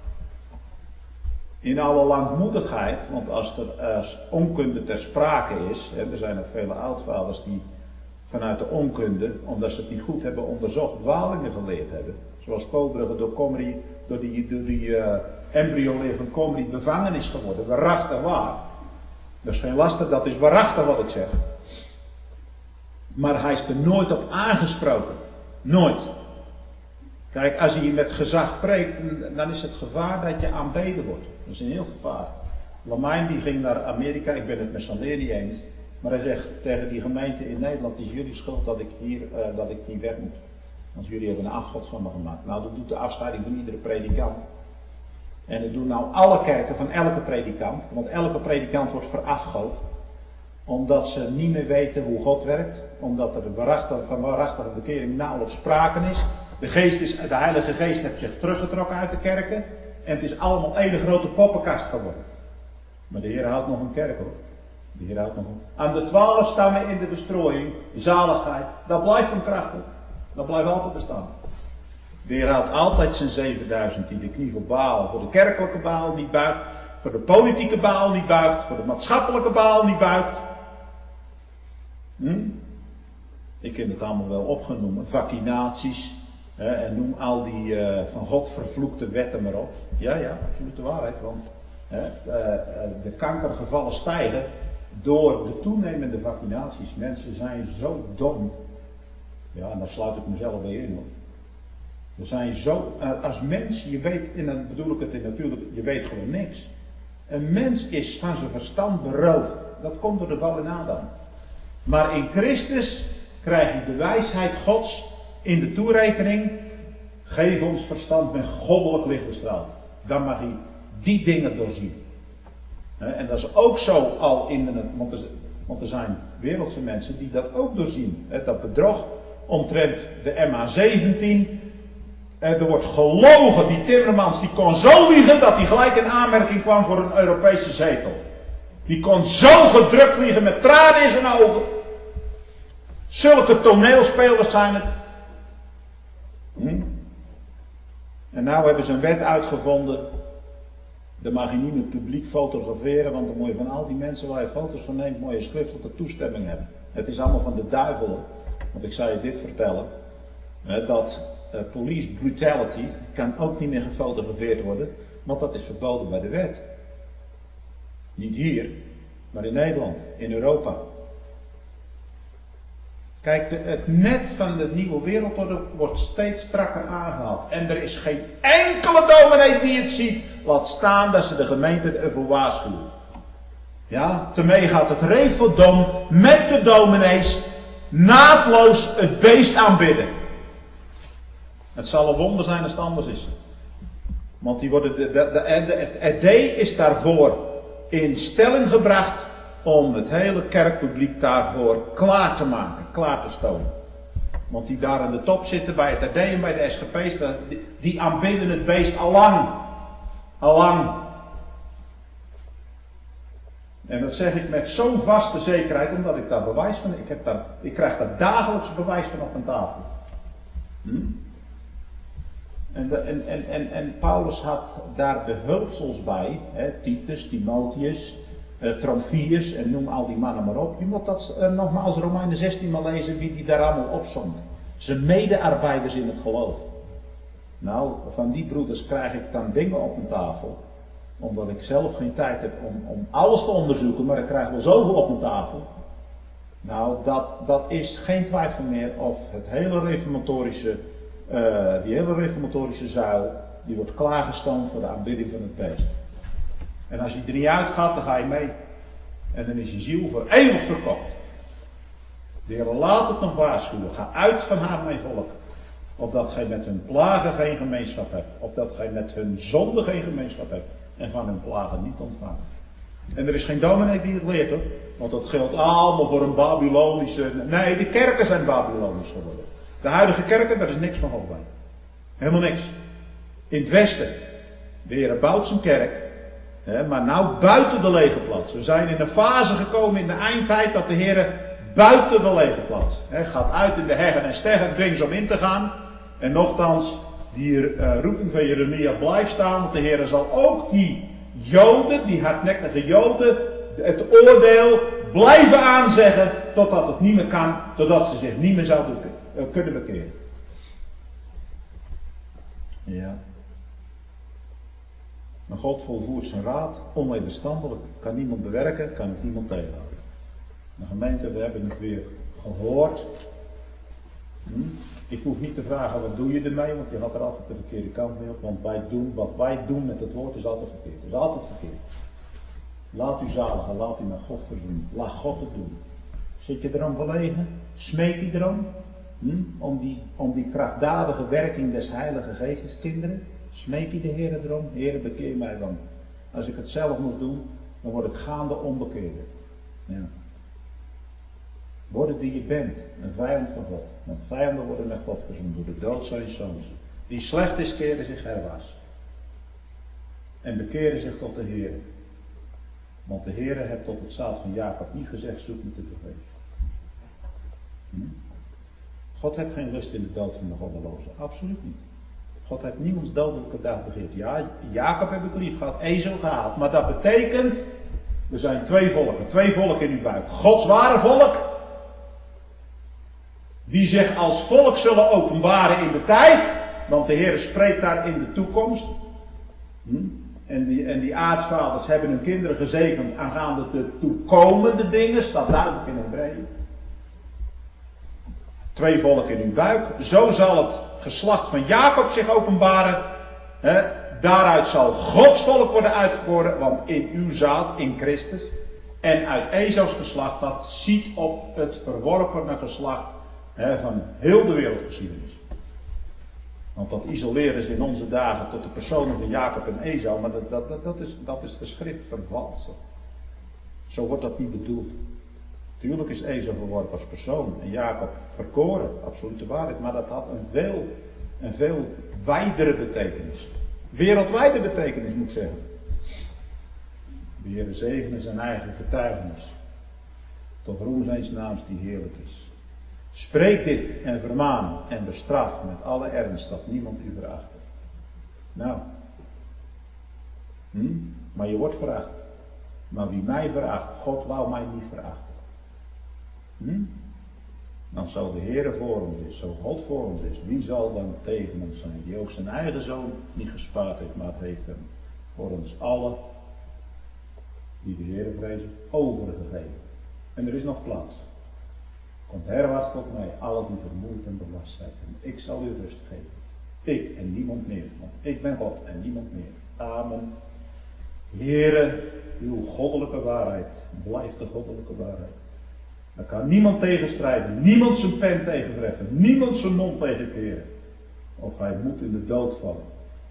S2: In alle langmoedigheid. Want als er als onkunde ter sprake is. Hè, er zijn ook vele oudvaders die vanuit de onkunde. Omdat ze het niet goed hebben onderzocht. Dwalingen geleerd hebben. Zoals Koolbrugge door Comrie. Door die, door die uh, embryoleer van Comrie bevangen is geworden. Waarachtig waar. Dat is geen laster, dat is waarachtig wat ik zeg. Maar hij is er nooit op aangesproken. Nooit. Kijk, als hij met gezag preekt, dan is het gevaar dat je aanbeden wordt. Dat is een heel gevaar. Lamijn die ging naar Amerika, ik ben het met Sander niet eens. Maar hij zegt tegen die gemeente in Nederland, het is jullie schuld dat ik hier, uh, dat ik hier weg moet. Want jullie hebben een afgod van me gemaakt. Nou, dat doet de afscheiding van iedere predikant. En dat doen nou alle kerken van elke predikant. Want elke predikant wordt verafgood. Omdat ze niet meer weten hoe God werkt. Omdat er waarachtig, van waarachtige bekering nauwelijks sprake is. De, geest is. de Heilige Geest heeft zich teruggetrokken uit de kerken. En het is allemaal één grote poppenkast geworden. Maar de Heer houdt nog een kerk hoor. De Heer houdt nog een... Aan de twaalf stammen in de verstrooiing. Zaligheid. Dat blijft van kracht. Dat blijft altijd bestaan. De Heer houdt altijd zijn zevenduizend die de knie voor Baal, voor de kerkelijke Baal niet buigt, voor de politieke Baal niet buigt, voor de maatschappelijke Baal niet buigt. Hm? Ik heb het allemaal wel opgenomen, vaccinaties, hè, en noem al die uh, van God vervloekte wetten maar op. Ja, ja, absolute waarheid, want hè, uh, de kankergevallen stijgen door de toenemende vaccinaties. Mensen zijn zo dom. Ja, en daar sluit ik mezelf bij in hoor. We zijn zo, als mens, je weet, en dan bedoel ik het in natuurlijk, je weet gewoon niks. Een mens is van zijn verstand beroofd. Dat komt door de val in Adam. Maar in Christus krijg je de wijsheid Gods in de toerekening. Geef ons verstand met goddelijk licht bestraald. Dan mag hij die dingen doorzien. En dat is ook zo al in de... Want er, want er zijn wereldse mensen die dat ook doorzien. Dat bedrog omtrent de M H zeventien. Er wordt gelogen. Die Timmermans die kon zo liegen dat hij gelijk in aanmerking kwam voor een Europese zetel. Die kon zo gedrukt liegen met tranen in zijn ogen. Zulke toneelspelers zijn het. Hm? En nou hebben ze een wet uitgevonden. Dan mag je niet met publiek fotograferen, want dan moet je van al die mensen waar je foto's van neemt, moet je schriftelijke toestemming hebben. Het is allemaal van de duivelen. Want ik zal je dit vertellen. Dat uh, police brutality kan ook niet meer gefotografeerd worden, want dat is verboden bij de wet. Niet hier, maar in Nederland, in Europa. Kijk, de, het net van de nieuwe wereldorde wordt steeds strakker aangehaald. En er is geen enkele dominee die het ziet. Laat staan dat ze de gemeente ervoor waarschuwen. Ja, daarmee gaat het Refodom met de dominees naadloos het beest aanbidden. Het zal een wonder zijn als het anders is. Want die worden de, de, de, de, het R D is daarvoor in stelling gebracht om het hele kerkpubliek daarvoor klaar te maken, klaar te stomen. Want die daar aan de top zitten bij het R D en bij de S G P's, die, die aanbidden het beest allang. Allang. En dat zeg ik met zo'n vaste zekerheid, omdat ik daar bewijs van, ik, heb daar, ik krijg daar dagelijks bewijs van op mijn tafel. Hm? En, de, en, en, en, en Paulus had daar behulpsels bij, hè, Titus, Timotheus, uh, Trofius en noem al die mannen maar op. Je moet dat uh, nogmaals Romeinen zestien maar lezen wie die daar allemaal opzond. Zijn medearbeiders in het geloof. Nou, van die broeders krijg ik dan dingen op mijn tafel. Omdat ik zelf geen tijd heb om, om alles te onderzoeken, maar ik krijg wel zoveel op mijn tafel. Nou, dat, dat is geen twijfel meer of het hele reformatorische, uh, die hele reformatorische zuil, die wordt klaargestoomd voor de aanbidding van het beest. En als je er niet uitgaat, dan ga je mee. En dan is je ziel voor eeuwig verkocht. De Heer laat het nog waarschuwen. Ga uit van haar, mijn volk. Opdat gij met hun plagen geen gemeenschap hebt. Opdat gij met hun zonde geen gemeenschap hebt. En van hun plagen niet ontvangen. En er is geen dominee die het leert hoor. Want dat geldt allemaal voor een Babylonische... Nee, de kerken zijn Babylonisch geworden. De huidige kerken, daar is niks van hoog bij. Helemaal niks. In het westen. De Heer bouwt zijn kerk. Hè, maar nou buiten de lege plaats. We zijn in een fase gekomen in de eindtijd dat de Heer buiten de lege plaats. Hè, gaat uit in de heggen en steggen, dwing ze om in te gaan. En nochtans, die uh, roeping van Jeremia blijft staan. Want de Heer zal ook die Joden, die hardnekkige Joden, het oordeel blijven aanzeggen. Totdat het niet meer kan. Totdat ze zich niet meer zouden uh, kunnen bekeren. Ja. Maar God volvoert zijn raad, onwederstandelijk. Kan niemand bewerken, kan het niemand tegenhouden. De gemeente, we hebben het weer gehoord. Hm? Ik hoef niet te vragen, wat doe je ermee? Want je had er altijd de verkeerde kant mee op. Want wij doen, wat wij doen met het woord is altijd verkeerd. Het is altijd verkeerd. Laat u zaligen, laat u met God verzoenen. Laat God het doen. Zit je erom verlegen? Smeek je erom? Hm? Om, die, om die krachtdadige werking des Heilige Geestes, kinderen? Smeek je de Heer erom? Heer, bekeer mij, want als ik het zelf moest doen, dan word ik gaande onbekeerde. Ja. Worden die je bent, een vijand van God. Want vijanden worden met God verzoend door de dood zijns zoons. Die slecht is, keren zich herwaarts. En bekeren zich tot de Heer. Want de Heer heeft tot het zaad van Jacob niet gezegd, zoek me te vergeven. Hm? God heeft geen lust in de dood van de goddelozen. Absoluut niet. God heeft niemands dodelijke dag begeerd. Ja, Jacob heb ik lief gehad, Ezel gehaald. Maar dat betekent, er zijn twee volken. Twee volken in uw buik. Gods ware volk. Die zich als volk zullen openbaren in de tijd. Want de Heer spreekt daar in de toekomst. Hm? En, die, en die aartsvaders hebben hun kinderen gezegend aangaande de toekomende dingen. Staat duidelijk in Hebreeën. Twee volken in uw buik. Zo zal het geslacht van Jacob zich openbaren. He, daaruit zal Gods volk worden uitverkoren. Want in uw zaad, in Christus. En uit Ezo's geslacht, dat ziet op het verworpene geslacht He, van heel de wereldgeschiedenis. Want dat isoleren ze in onze dagen tot de personen van Jacob en Esau, maar dat, dat, dat, dat, is, dat is de schrift vervalsen. Zo wordt dat niet bedoeld. Tuurlijk is Esau verworpen als persoon en Jacob verkoren, absolute waarheid, maar dat had een veel, een veel wijdere betekenis. Wereldwijde betekenis moet ik zeggen. De Heer zegene zijn eigen getuigenis. Tot roem zijns naams die heerlijk is. Spreek dit en vermaan en bestraf met alle ernst dat niemand u veracht. Nou. Hm? Maar je wordt veracht. Maar wie mij veracht, God wou mij niet verachten. Hm? Dan zal de Heer voor ons is, zo God voor ons is. Wie zal dan tegen ons zijn? Die ook zijn eigen zoon niet gespaard heeft, maar het heeft hem voor ons allen, die de Heer vrezen, overgegeven. En er is nog plaats. Komt herwaarts tot mij, alle die vermoeid en belast zijn. En ik zal u rust geven. Ik en niemand meer. Want ik ben God en niemand meer. Amen. Heere, uw goddelijke waarheid blijft de goddelijke waarheid. Daar kan niemand tegenstrijden. Niemand zijn pen tegenverheffen. Niemand zijn mond tegenkeren. Of hij moet in de dood vallen.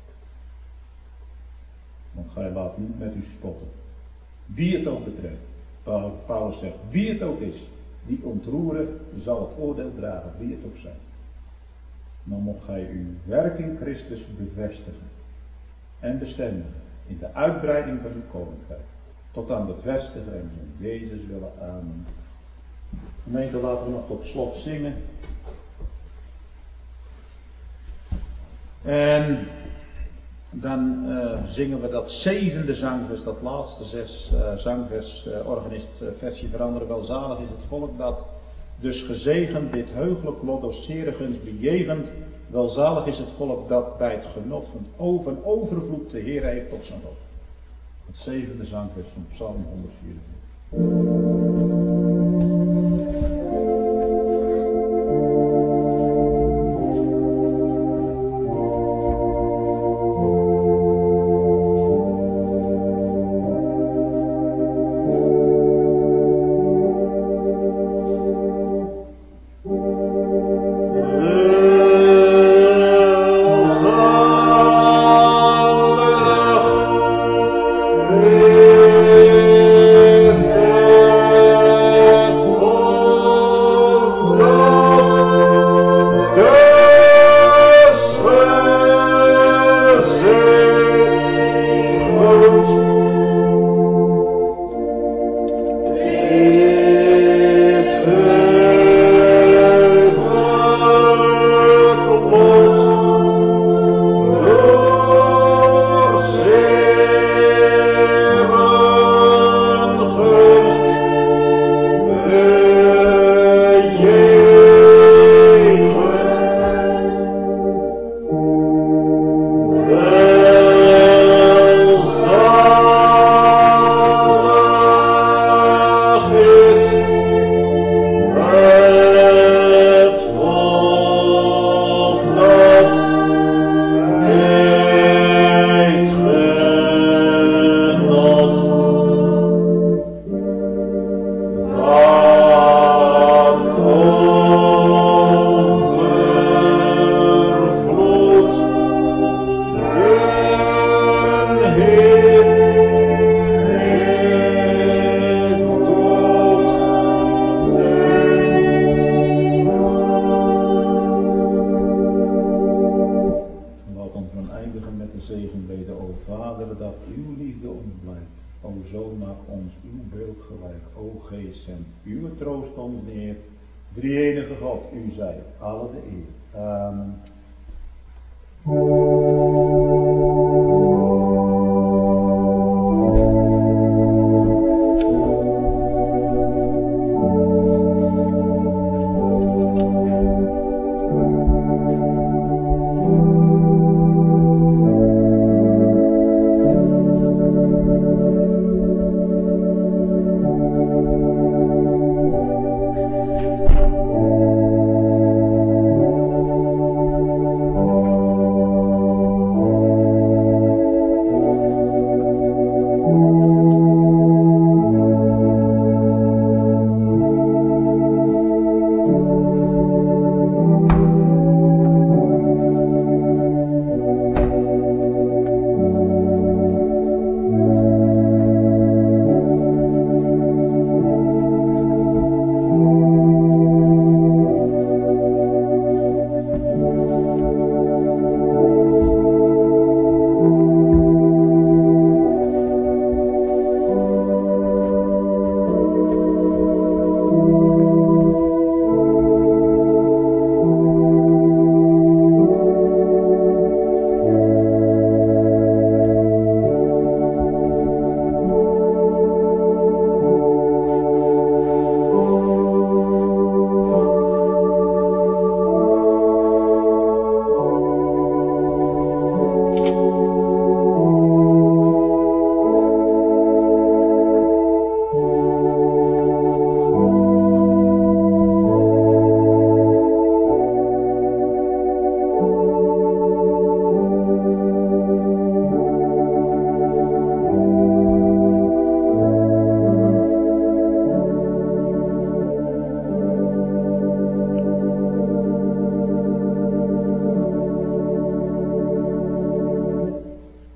S2: Want gij laat niet met u spotten. Wie het ook betreft. Paulus zegt, wie het ook is. Die ontroeren zal het oordeel dragen, wie het ook zijn. Dan mocht gij uw werk in Christus bevestigen en bestemmen in de uitbreiding van uw koninkrijk. Tot aan de verste grenzen. Jezus willen, amen. Gemeente, laten we nog tot slot zingen. En dan uh, zingen we dat zevende zangvers, dat laatste zes uh, zangvers, uh, organist uh, versie veranderen. Welzalig is het volk dat dus gezegend dit heugelijk lot door zere gunst bejegend. Welzalig is het volk dat bij het genot van over overvloed de Heer heeft tot zijn lot. Het zevende zangvers van Psalm honderdvierentwintig. Drie-enige God, u zij alle de eer. Amen.